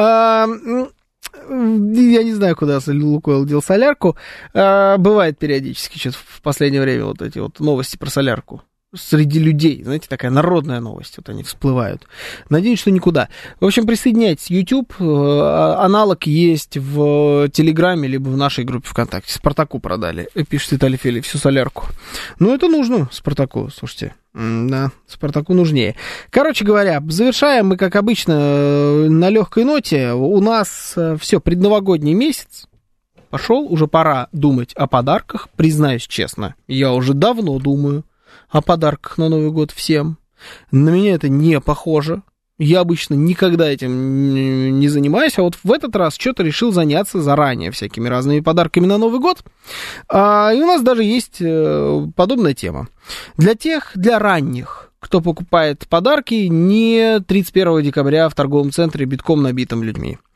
Я не знаю, куда Лукойл дел солярку. Бывает периодически, что-то в последнее время вот эти вот новости про солярку среди людей, знаете, такая народная новость, вот они всплывают. Надеюсь, что никуда. В общем, присоединяйтесь. YouTube, аналог есть в Телеграме, либо в нашей группе ВКонтакте. Спартаку продали, пишет Виталий Филипп, всю солярку. Ну, это нужно Спартаку, слушайте. Да, Спартаку нужнее. Короче говоря, завершаем мы, как обычно, на легкой ноте. У нас все, предновогодний месяц пошел, уже пора думать о подарках. Признаюсь честно, я уже давно думаю о подарках на Новый год всем. На меня это не похоже. Я обычно никогда этим не занимаюсь, а вот в этот раз что-то решил заняться заранее всякими разными подарками на Новый год. И у нас даже есть подобная тема. Для ранних, кто покупает подарки не 31 декабря в торговом центре битком набитым людьми.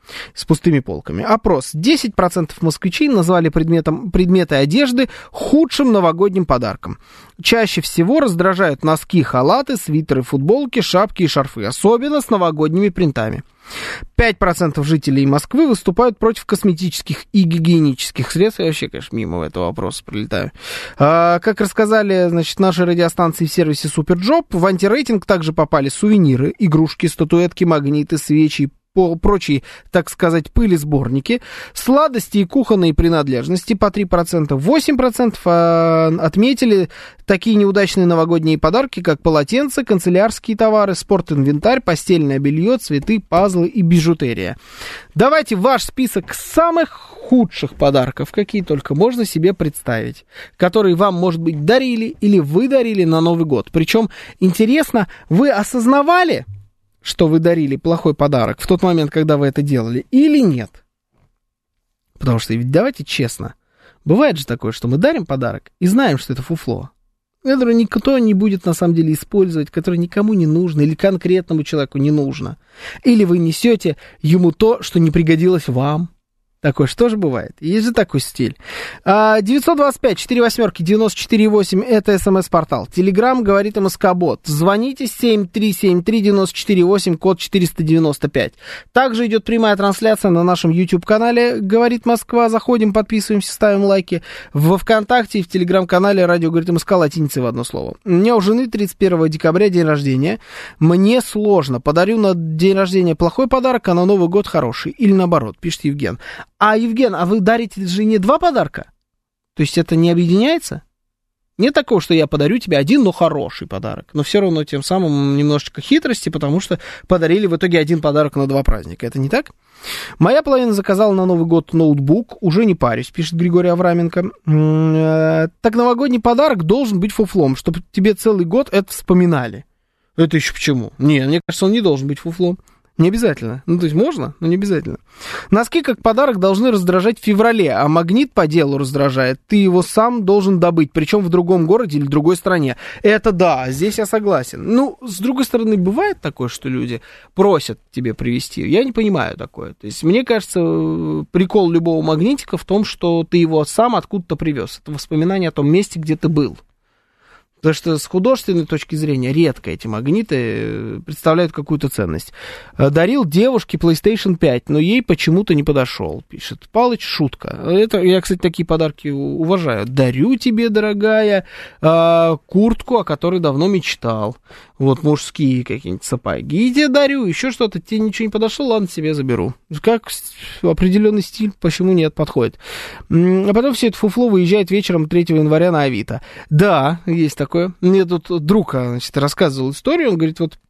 с пустыми полками. Опрос. 10% москвичей назвали предметы одежды худшим новогодним подарком. Чаще всего раздражают носки, халаты, свитеры, футболки, шапки и шарфы, особенно с новогодними принтами. 5% жителей Москвы выступают против косметических и гигиенических средств. Я вообще, конечно, мимо этого вопроса пролетаю. Как рассказали, значит, наши радиостанции в сервисе Суперджоп, в антирейтинг также попали сувениры, игрушки, статуэтки, магниты, свечи, прочие, так сказать, пыли-сборники, сладости и кухонные принадлежности по 3%, 8% отметили такие неудачные новогодние подарки, как полотенца, канцелярские товары, спортинвентарь, постельное белье, цветы, пазлы и бижутерия. Давайте ваш список самых худших подарков, какие только можно себе представить, которые вам, может быть, дарили или вы дарили на Новый год. Причем, интересно, вы осознавали, что вы дарили плохой подарок в тот момент, когда вы это делали, или нет? Потому что, ведь давайте честно, бывает же такое, что мы дарим подарок и знаем, что это фуфло, которое никто не будет на самом деле использовать, которое никому не нужно или конкретному человеку не нужно. Или вы несете ему то, что не пригодилось вам. Такое что же бывает? Есть же такой стиль. 925-48-94-8, это СМС-портал. Телеграм говорит МСК-бот. Звоните 7373-94-8, код 495. Также идет прямая трансляция на нашем YouTube-канале «Говорит Москва». Заходим, подписываемся, ставим лайки. Во ВКонтакте и в Телеграм-канале «Радио говорит МСК» латиницей в одно слово. У меня у жены 31 декабря день рождения. Мне сложно. Подарю на день рождения плохой подарок, а на Новый год хороший. Или наоборот, пишет Евген. Евген, а вы дарите жене 2 подарка? То есть это не объединяется? Нет такого, что я подарю тебе один, но хороший подарок. Но все равно тем самым немножечко хитрости, потому что подарили в итоге один подарок на 2 праздника. Это не так? Моя половина заказала на Новый год ноутбук. Уже не парюсь, пишет Григорий Авраменко. Так новогодний подарок должен быть фуфлом, чтобы тебе целый год это вспоминали. Это еще почему? Не, мне кажется, он не должен быть фуфлом. Не обязательно. Ну, то есть можно, но не обязательно. Носки как подарок должны раздражать в феврале, а магнит по делу раздражает. Ты его сам должен добыть, причем в другом городе или в другой стране. Это да, здесь я согласен. Ну, с другой стороны, бывает такое, что люди просят тебе привезти. Я не понимаю такое. То есть, мне кажется, прикол любого магнитика в том, что ты его сам откуда-то привез. Это воспоминание о том месте, где ты был. Потому что с художественной точки зрения редко эти магниты представляют какую-то ценность. Дарил девушке PlayStation 5, но ей почему-то не подошел, пишет Палыч. Шутка. Это, я, кстати, такие подарки уважаю. Дарю тебе, дорогая, куртку, о которой давно мечтал. Вот мужские какие-нибудь сапоги. И тебе дарю, еще что-то, тебе ничего не подошло, ладно, себе заберу. Как определенный стиль, почему нет, подходит. А потом все это фуфло выезжает вечером 3 января на Авито. Да, есть такое. Мне тут друг, значит, рассказывал историю, он говорит, вот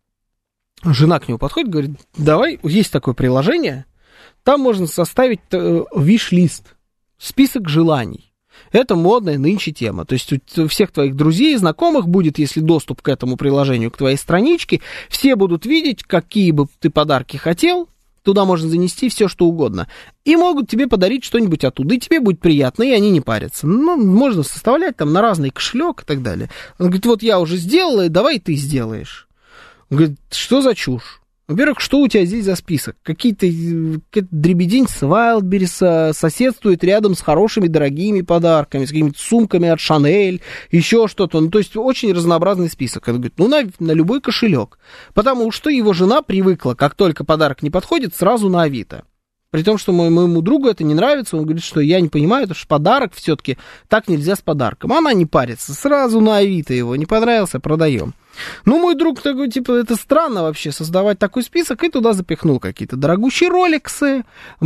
жена к нему подходит, говорит, давай, есть такое приложение, там можно составить виш-лист, список желаний. Это модная нынче тема. То есть у всех твоих друзей и знакомых будет, если доступ к этому приложению, к твоей страничке, все будут видеть, какие бы ты подарки хотел. Туда можно занести все, что угодно. И могут тебе подарить что-нибудь оттуда. И тебе будет приятно, и они не парятся. Ну, можно составлять там на разный кошелек и так далее. Он говорит, вот я уже сделала, и давай ты сделаешь. Он говорит, что за чушь? Во-первых, что у тебя здесь за список? Какие-то дребедень с Wildberries соседствует рядом с хорошими дорогими подарками, с какими-то сумками от Chanel, еще что-то. Ну, то есть очень разнообразный список. Он говорит, ну, на любой кошелек. Потому что его жена привыкла, как только подарок не подходит, сразу на Авито. При том, что моему другу это не нравится, он говорит, что я не понимаю, это же подарок все-таки, так нельзя с подарком. Она не парится, сразу на Авито его, не понравился, продаем. Ну, мой друг такой, типа, это странно вообще, создавать такой список, и туда запихнул какие-то дорогущие роликсы,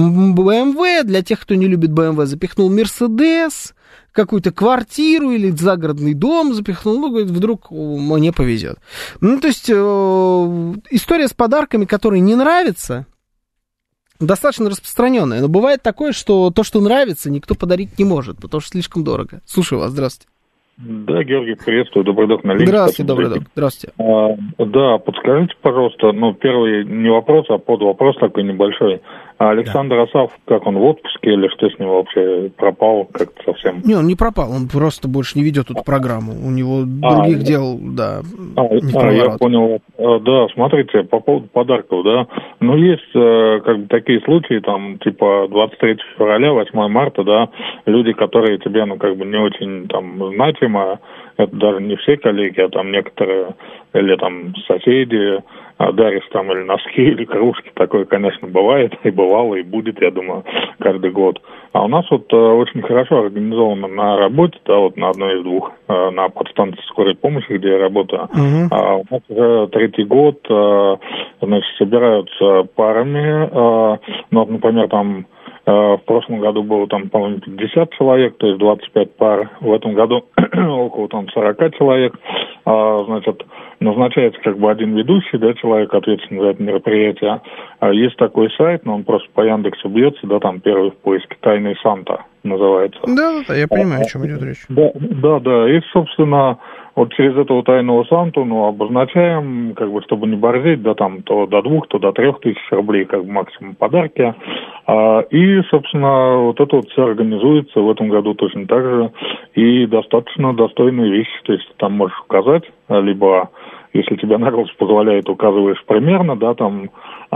BMW, для тех, кто не любит BMW, запихнул Мерседес, какую-то квартиру или загородный дом запихнул, ну, говорит, вдруг мне повезет. Ну, то есть, история с подарками, которые не нравятся, достаточно распространенная, но бывает такое, что то, что нравится, никто подарить не может, потому что слишком дорого. Слушаю вас, здравствуйте. Да, Георгий, приветствую, добрый док на линии. Здравствуйте, добрый док, здравствуйте. Да, подскажите, пожалуйста, ну, первый не вопрос, а подвопрос такой небольшой. А Александр Асафов, как он в отпуске или что с ним вообще пропал как-то совсем? Не, он не пропал, он просто больше не ведет эту программу. У него других дел, да, я понял. Да, смотрите, по поводу подарков, да. Ну, есть как бы такие случаи, там, типа 23 февраля, 8 марта, да, люди, которые тебе, ну, как бы не очень там значимы, это даже не все коллеги, а там некоторые, или там соседи, даришь там или носки, или кружки, такое, конечно, бывает, и бывало, и будет, я думаю, каждый год. А у нас вот очень хорошо организовано на работе, да, вот на одной из двух, на подстанции скорой помощи, где я работаю. У нас уже 3-й год, значит, собираются парами, ну, например, там, в прошлом году было там, по-моему, 50 человек, то есть 25 пар. В этом году около там 40 человек. Значит, назначается как бы один ведущий, да, человек, ответственный за это мероприятие. Есть такой сайт, но он просто по Яндексу бьется, да, там первый в поиске, «Тайный Санта» называется. Да, я понимаю, о чем идет речь. Да. И, собственно, вот через этого тайного Санту, ну, обозначаем, как бы, чтобы не борзеть, да, там, то до 2, то до 3 тысяч рублей, как бы, максимум подарки. И, собственно, вот это вот все организуется в этом году точно так же. И достаточно достойные вещи, то есть там можешь указать, либо, если тебе наглость позволяет, указываешь примерно, да, там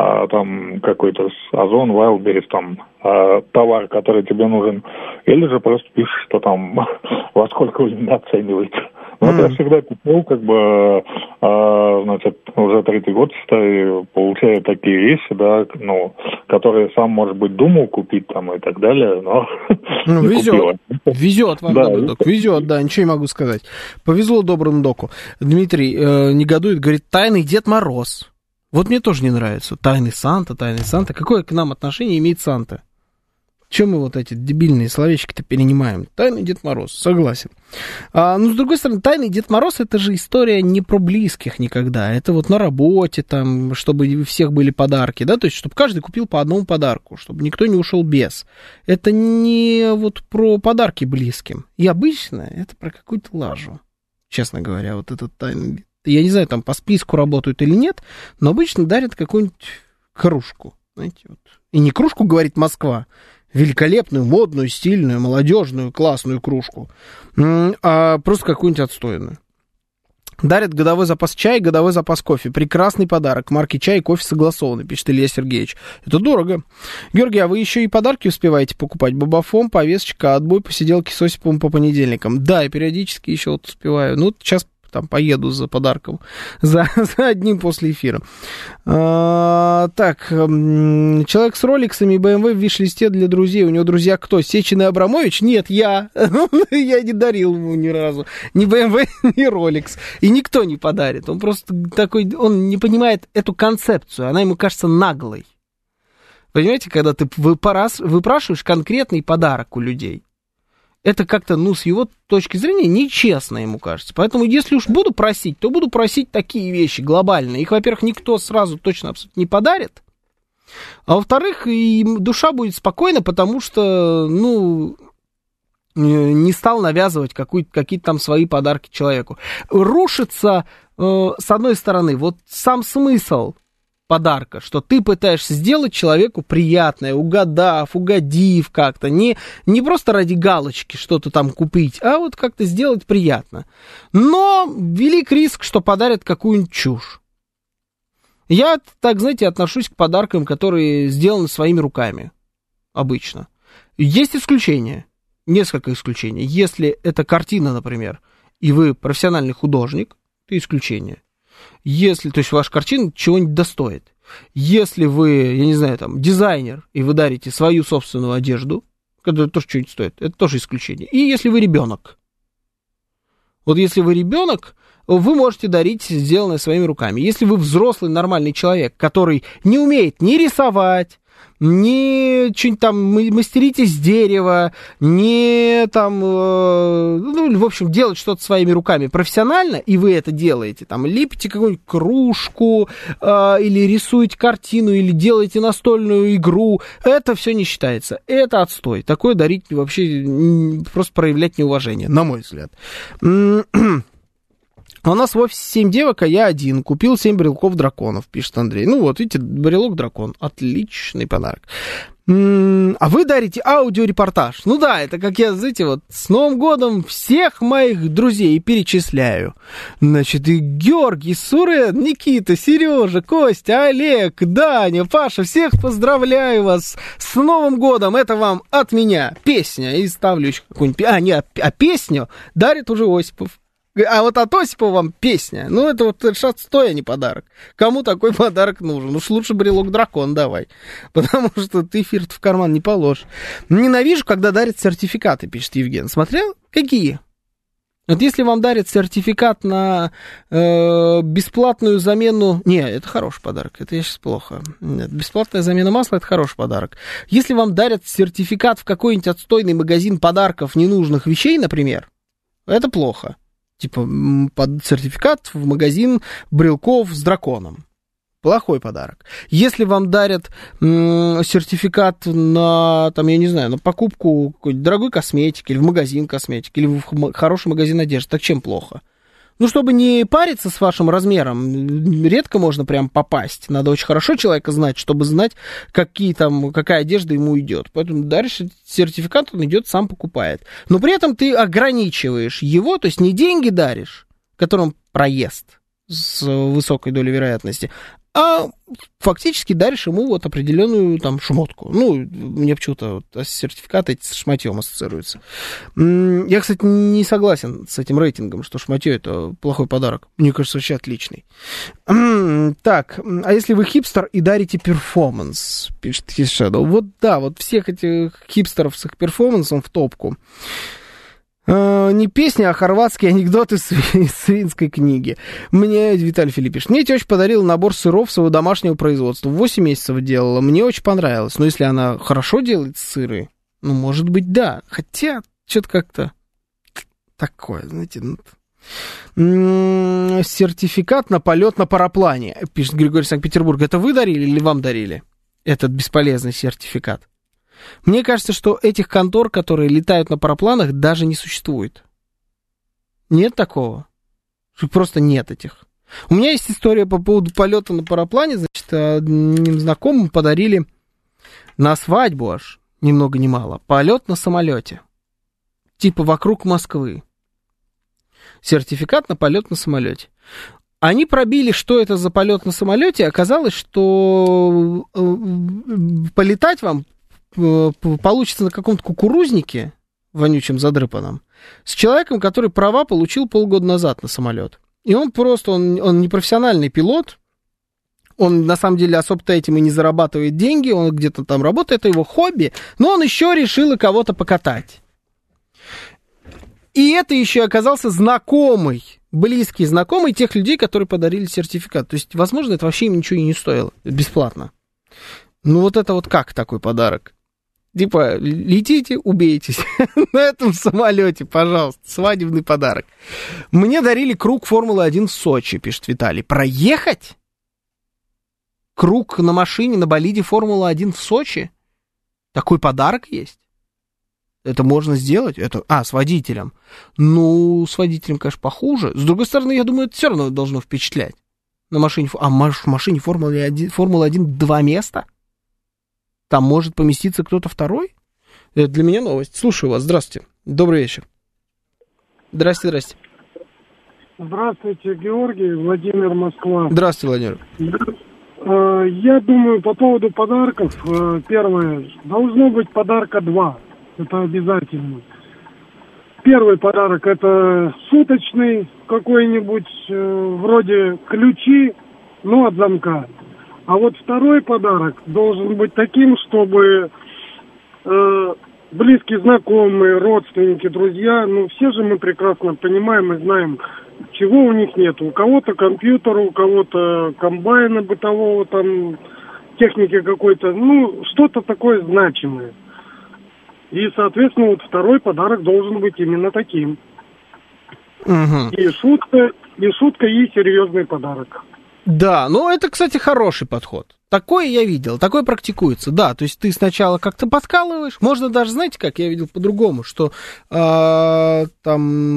какой-то Озон, Wildberries, там, товар, который тебе нужен, или же просто пишешь, что там, во сколько вы меня оцениваете. Вот я всегда купил, как бы, значит, уже 3-й год, считаю, получаю такие вещи, да, ну, которые сам, может быть, думал купить там и так далее, но ну, везет вам, да, добрый док, везет, да, ничего не могу сказать. Повезло доброму доку. Дмитрий негодует, говорит, тайный Дед Мороз. Вот мне тоже не нравится. Тайный Санта. Какое к нам отношение имеет Санта? Чем мы вот эти дебильные словечки-то перенимаем? Тайный Дед Мороз, согласен. Но, с другой стороны, Тайный Дед Мороз — это же история не про близких никогда. Это вот на работе, там, чтобы у всех были подарки, да, то есть, чтобы каждый купил по одному подарку, чтобы никто не ушел без. Это не вот про подарки близким. И обычно это про какую-то лажу, честно говоря, вот этот Тайный... Я не знаю, там по списку работают или нет, но обычно дарят какую-нибудь кружку, знаете, вот. И не кружку, говорит Москва, великолепную, модную, стильную, молодежную, классную кружку, а просто какую-нибудь отстойную. Дарят годовой запас чая, годовой запас кофе. Прекрасный подарок. Марки чай и кофе согласованы, пишет Илья Сергеевич. Это дорого. Георгий, а вы еще и подарки успеваете покупать? Бабафом, повесточка, отбой, посиделки с Осиповым по понедельникам. Да, и периодически еще вот успеваю. Ну, сейчас там поеду за подарком, за одним после эфира. Так, человек с роликсами и BMW в виш-листе для друзей. У него друзья кто? Сечин и Абрамович? Нет, я. Я не дарил ему ни разу. Ни BMW, ни Rolex. И никто не подарит. Он просто такой, он не понимает эту концепцию. Она ему кажется наглой. Понимаете, когда ты выпрашиваешь конкретный подарок у людей. Это как-то, ну, с его точки зрения, нечестно, ему кажется. Поэтому, если уж буду просить, то буду просить такие вещи глобальные. Их, во-первых, никто сразу точно абсолютно не подарит. А во-вторых, и душа будет спокойна, потому что, ну, не стал навязывать какие-то там свои подарки человеку. Рушится, с одной стороны, вот сам смысл подарка, что ты пытаешься сделать человеку приятное, угодив как-то, не просто ради галочки что-то там купить, а вот как-то сделать приятно. Но велик риск, что подарят какую-нибудь чушь. Я, так, знаете, отношусь к подаркам, которые сделаны своими руками, обычно. Есть исключения, несколько исключений. Если это картина, например, и вы профессиональный художник, это исключение. Если, то есть, ваша картина чего-нибудь достоит. Если вы, я не знаю, там, дизайнер, и вы дарите свою собственную одежду, которая тоже что-нибудь стоит, это тоже исключение. И если вы ребенок. Вот если вы ребенок, вы можете дарить сделанное своими руками. Если вы взрослый, нормальный человек, который не умеет ни рисовать, не что-нибудь там мастерить из дерева, не там, ну, в общем, делать что-то своими руками профессионально, и вы это делаете, там, лепите какую-нибудь кружку, или рисуете картину, или делаете настольную игру, это все не считается, это отстой. Такое дарить вообще просто проявлять неуважение, на мой взгляд. А у нас в офисе 7 девок, а я один. Купил 7 брелков драконов, пишет Андрей. Ну вот, видите, брелок дракон. Отличный подарок. А вы дарите аудиорепортаж. Ну да, это как я, знаете, вот с Новым годом всех моих друзей перечисляю. Значит, и Георгий, Сурен, Никита, Сережа, Костя, Олег, Даня, Паша, всех поздравляю вас с Новым годом. Это вам от меня песня. И ставлю еще какую-нибудь... А песню дарит уже Осипов. А вот от Осипова вам песня. Ну, это вот шат стоя, не подарок. Кому такой подарок нужен? Уж лучше брелок дракон давай. Потому что ты эфир в карман не положишь. Ненавижу, когда дарят сертификаты, пишет Евген. Смотрел? Какие? Вот если вам дарят сертификат на бесплатную замену... Не, это хороший подарок, это я сейчас плохо. Нет, бесплатная замена масла — это хороший подарок. Если вам дарят сертификат в какой-нибудь отстойный магазин подарков ненужных вещей, например, это плохо. Типа под сертификат в магазин брелков с драконом. Плохой подарок. Если вам дарят сертификат на, там, я не знаю, на покупку какой-то дорогой косметики, или в магазин косметики, или в хороший магазин одежды, так чем плохо? Ну, чтобы не париться с вашим размером, редко можно прям попасть. Надо очень хорошо человека знать, чтобы знать, какая одежда ему идет. Поэтому даришь сертификат, он идет, сам покупает. Но при этом ты ограничиваешь его, то есть не деньги даришь, которым проезд с высокой долей вероятности, а фактически даришь ему вот определенную там шмотку. Ну, мне почему-то вот сертификаты эти с шматьем ассоциируются. Я, кстати, не согласен с этим рейтингом, что шматье — это плохой подарок. Мне кажется, вообще отличный. Так, а если вы хипстер и дарите перформанс, пишет Shadow. Вот да, вот всех этих хипстеров с их перформансом в топку. Не песня, а хорватские анекдоты из свинской книги. Мне Виталий Филипп пишет. Мне теща подарила набор сыров своего домашнего производства. 8 месяцев делала. Мне очень понравилось. Но если она хорошо делает сыры, ну, может быть, да. Хотя, что-то как-то такое, знаете. Сертификат на полет на параплане, пишет Григорий Санкт-Петербург. Это вы дарили или вам дарили этот бесполезный сертификат? Мне кажется, что этих контор, которые летают на парапланах, даже не существует. Нет такого. Просто нет этих. У меня есть история по поводу полета на параплане. Значит, одним знакомым подарили на свадьбу аж, ни много ни мало, полет на самолете. Типа вокруг Москвы. Сертификат на полет на самолете. Они пробили, что это за полет на самолете. Оказалось, что полетать вам получится на каком-то кукурузнике, вонючем задрыпанном, с человеком, который права получил полгода назад на самолет. И он просто, он не профессиональный пилот, он на самом деле особо-то этим и не зарабатывает деньги, он где-то там работает, это его хобби, но он еще решил и кого-то покатать. И это еще оказался знакомый, близкий знакомый тех людей, которые подарили сертификат. То есть, возможно, это вообще им ничего и не стоило, бесплатно. Ну вот это вот как такой подарок? Типа, летите, убейтесь на этом самолете, пожалуйста, свадебный подарок. Мне дарили круг Формулы-1 в Сочи, пишет Виталий. Проехать? Круг на машине, на болиде Формулы-1 в Сочи? Такой подарок есть? Это можно сделать? С водителем. Ну, с водителем, конечно, похуже. С другой стороны, я думаю, это все равно должно впечатлять. На машине, в машине Формулы-1 2 места? Там может поместиться кто-то второй? Это для меня новость. Слушаю вас. Здравствуйте. Добрый вечер. Здрасте. Здравствуйте, Георгий, Владимир, Москва. Здравствуйте, Владимир. Я думаю, по поводу подарков. Первое, должно быть подарка 2. Это обязательно. Первый подарок — это суточный какой-нибудь, вроде ключи, но от замка. А вот второй подарок должен быть таким, чтобы близкие знакомые, родственники, друзья, ну все же мы прекрасно понимаем и знаем, чего у них нет. У кого-то компьютера, у кого-то комбайна бытового, там, техники какой-то, ну, что-то такое значимое. И, соответственно, вот второй подарок должен быть именно таким. Угу. И шутка, и серьезный подарок. Да, ну это, кстати, хороший подход. Такое я видел, такое практикуется, да. То есть ты сначала как-то подкалываешь, можно даже, знаете, как я видел по-другому, что там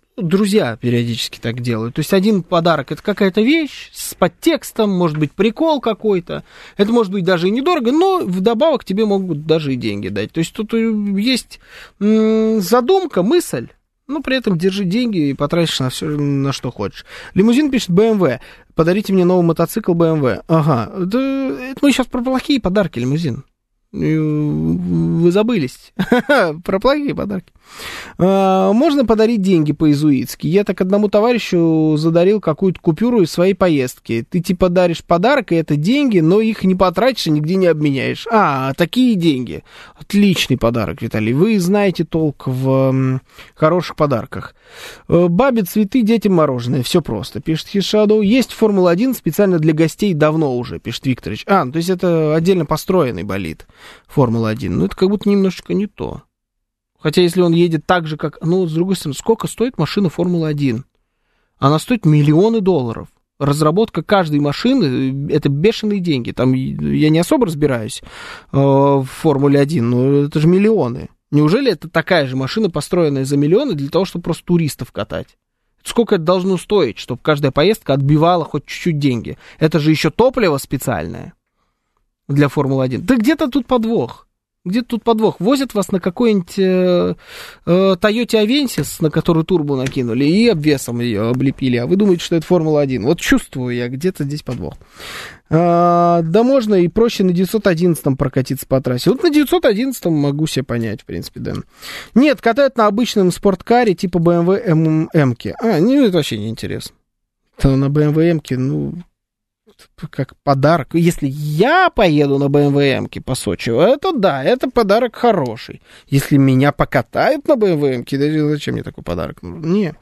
друзья периодически так делают. То есть один подарок — это какая-то вещь с подтекстом, может быть, прикол какой-то. Это может быть даже и недорого, но вдобавок тебе могут даже и деньги дать. То есть тут есть задумка, мысль, но при этом держи деньги и потратишь на все, на что хочешь. Лимузин пишет: BMW. Подарите мне новый мотоцикл BMW. Ага. Это мы сейчас про плохие подарки, Лимузин. Вы забылись про плохие подарки. Можно подарить деньги по-иезуитски. Я так одному товарищу задарил какую-то купюру из своей поездки. Ты типа даришь подарок, и это деньги, но их не потратишь и нигде не обменяешь. Такие деньги. Отличный подарок, Виталий. Вы знаете толк в хороших подарках. Бабе цветы, детям мороженое. Все просто, пишет Хишаду. Есть Формула-1 специально для гостей давно уже, пишет Викторович. То есть это отдельно построенный болид. Формула-1. Ну, это как будто немножечко не то. Хотя, если он едет так же, как... Ну, с другой стороны, сколько стоит машина Формула-1? Она стоит миллионы долларов. Разработка каждой машины — это бешеные деньги. Там я не особо разбираюсь в Формуле-1, но это же миллионы. Неужели это такая же машина, построенная за миллионы, для того, чтобы просто туристов катать? Сколько это должно стоить, чтобы каждая поездка отбивала хоть чуть-чуть деньги? Это же еще топливо специальное для Формулы-1. Да где-то тут подвох. Где-то тут подвох. Возят вас на какой-нибудь Toyota Avensis, на которую турбо накинули, и обвесом ее облепили. А вы думаете, что это Формула-1. Вот чувствую я, где-то здесь подвох. Да можно и проще на 911 прокатиться по трассе. Вот на 911 могу себе понять, в принципе, да. Нет, катают на обычном спорткаре типа BMW M-ки. Это вообще не интересно. На BMW M-ки, как подарок. Если я поеду на BMW M-ки по Сочи, это да, это подарок хороший. Если меня покатают на BMW M-ки, да зачем мне такой подарок? Не.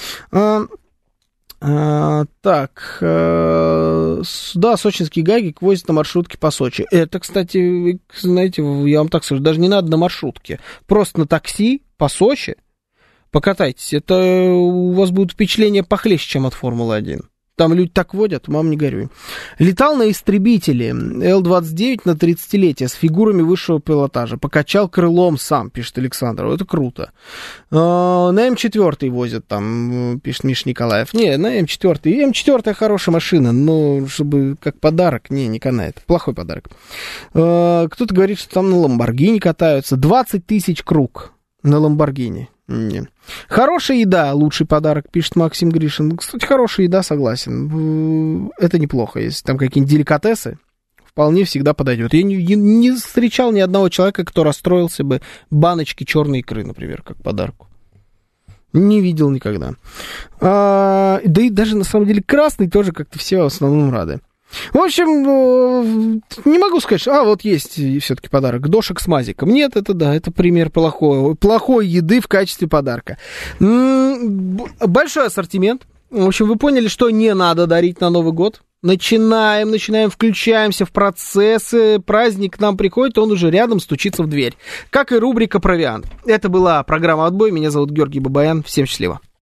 Так, да, сочинский гагик возит на маршрутке по Сочи. Это, кстати, знаете, я вам так скажу, даже не надо на маршрутке. Просто на такси по Сочи покатайтесь. Это у вас будет впечатление похлеще, чем от Формулы-1. Там люди так водят, мам, не горюй. Летал на истребителе Л-29 на 30-летие с фигурами высшего пилотажа. Покачал крылом сам, пишет Александр. Это круто. На М4 возят там, пишет Миша Николаев. Не, на М4. М4 хорошая машина, но чтобы как подарок, не канает. Плохой подарок. Кто-то говорит, что там на Ламборгини катаются. 20 тысяч круг на Ламборгини. Не. Хорошая еда, лучший подарок, пишет Максим Гришин. Кстати, хорошая еда, согласен. Это неплохо, если там какие-нибудь деликатесы, вполне всегда подойдет. Я не встречал ни одного человека, кто расстроился бы баночки черной икры, например, как подарку. Не видел никогда. Да и даже на самом деле красный тоже как-то все в основном рады. В общем, не могу сказать, что... вот есть все-таки подарок. Дошек с мазиком. Нет, это да, это пример плохой еды в качестве подарка. Большой ассортимент. В общем, вы поняли, что не надо дарить на Новый год. Начинаем, включаемся в процессы. Праздник к нам приходит, он уже рядом стучится в дверь. Как и рубрика «Провиант». Это была программа «Отбой». Меня зовут Георгий Бабаян. Всем счастливо.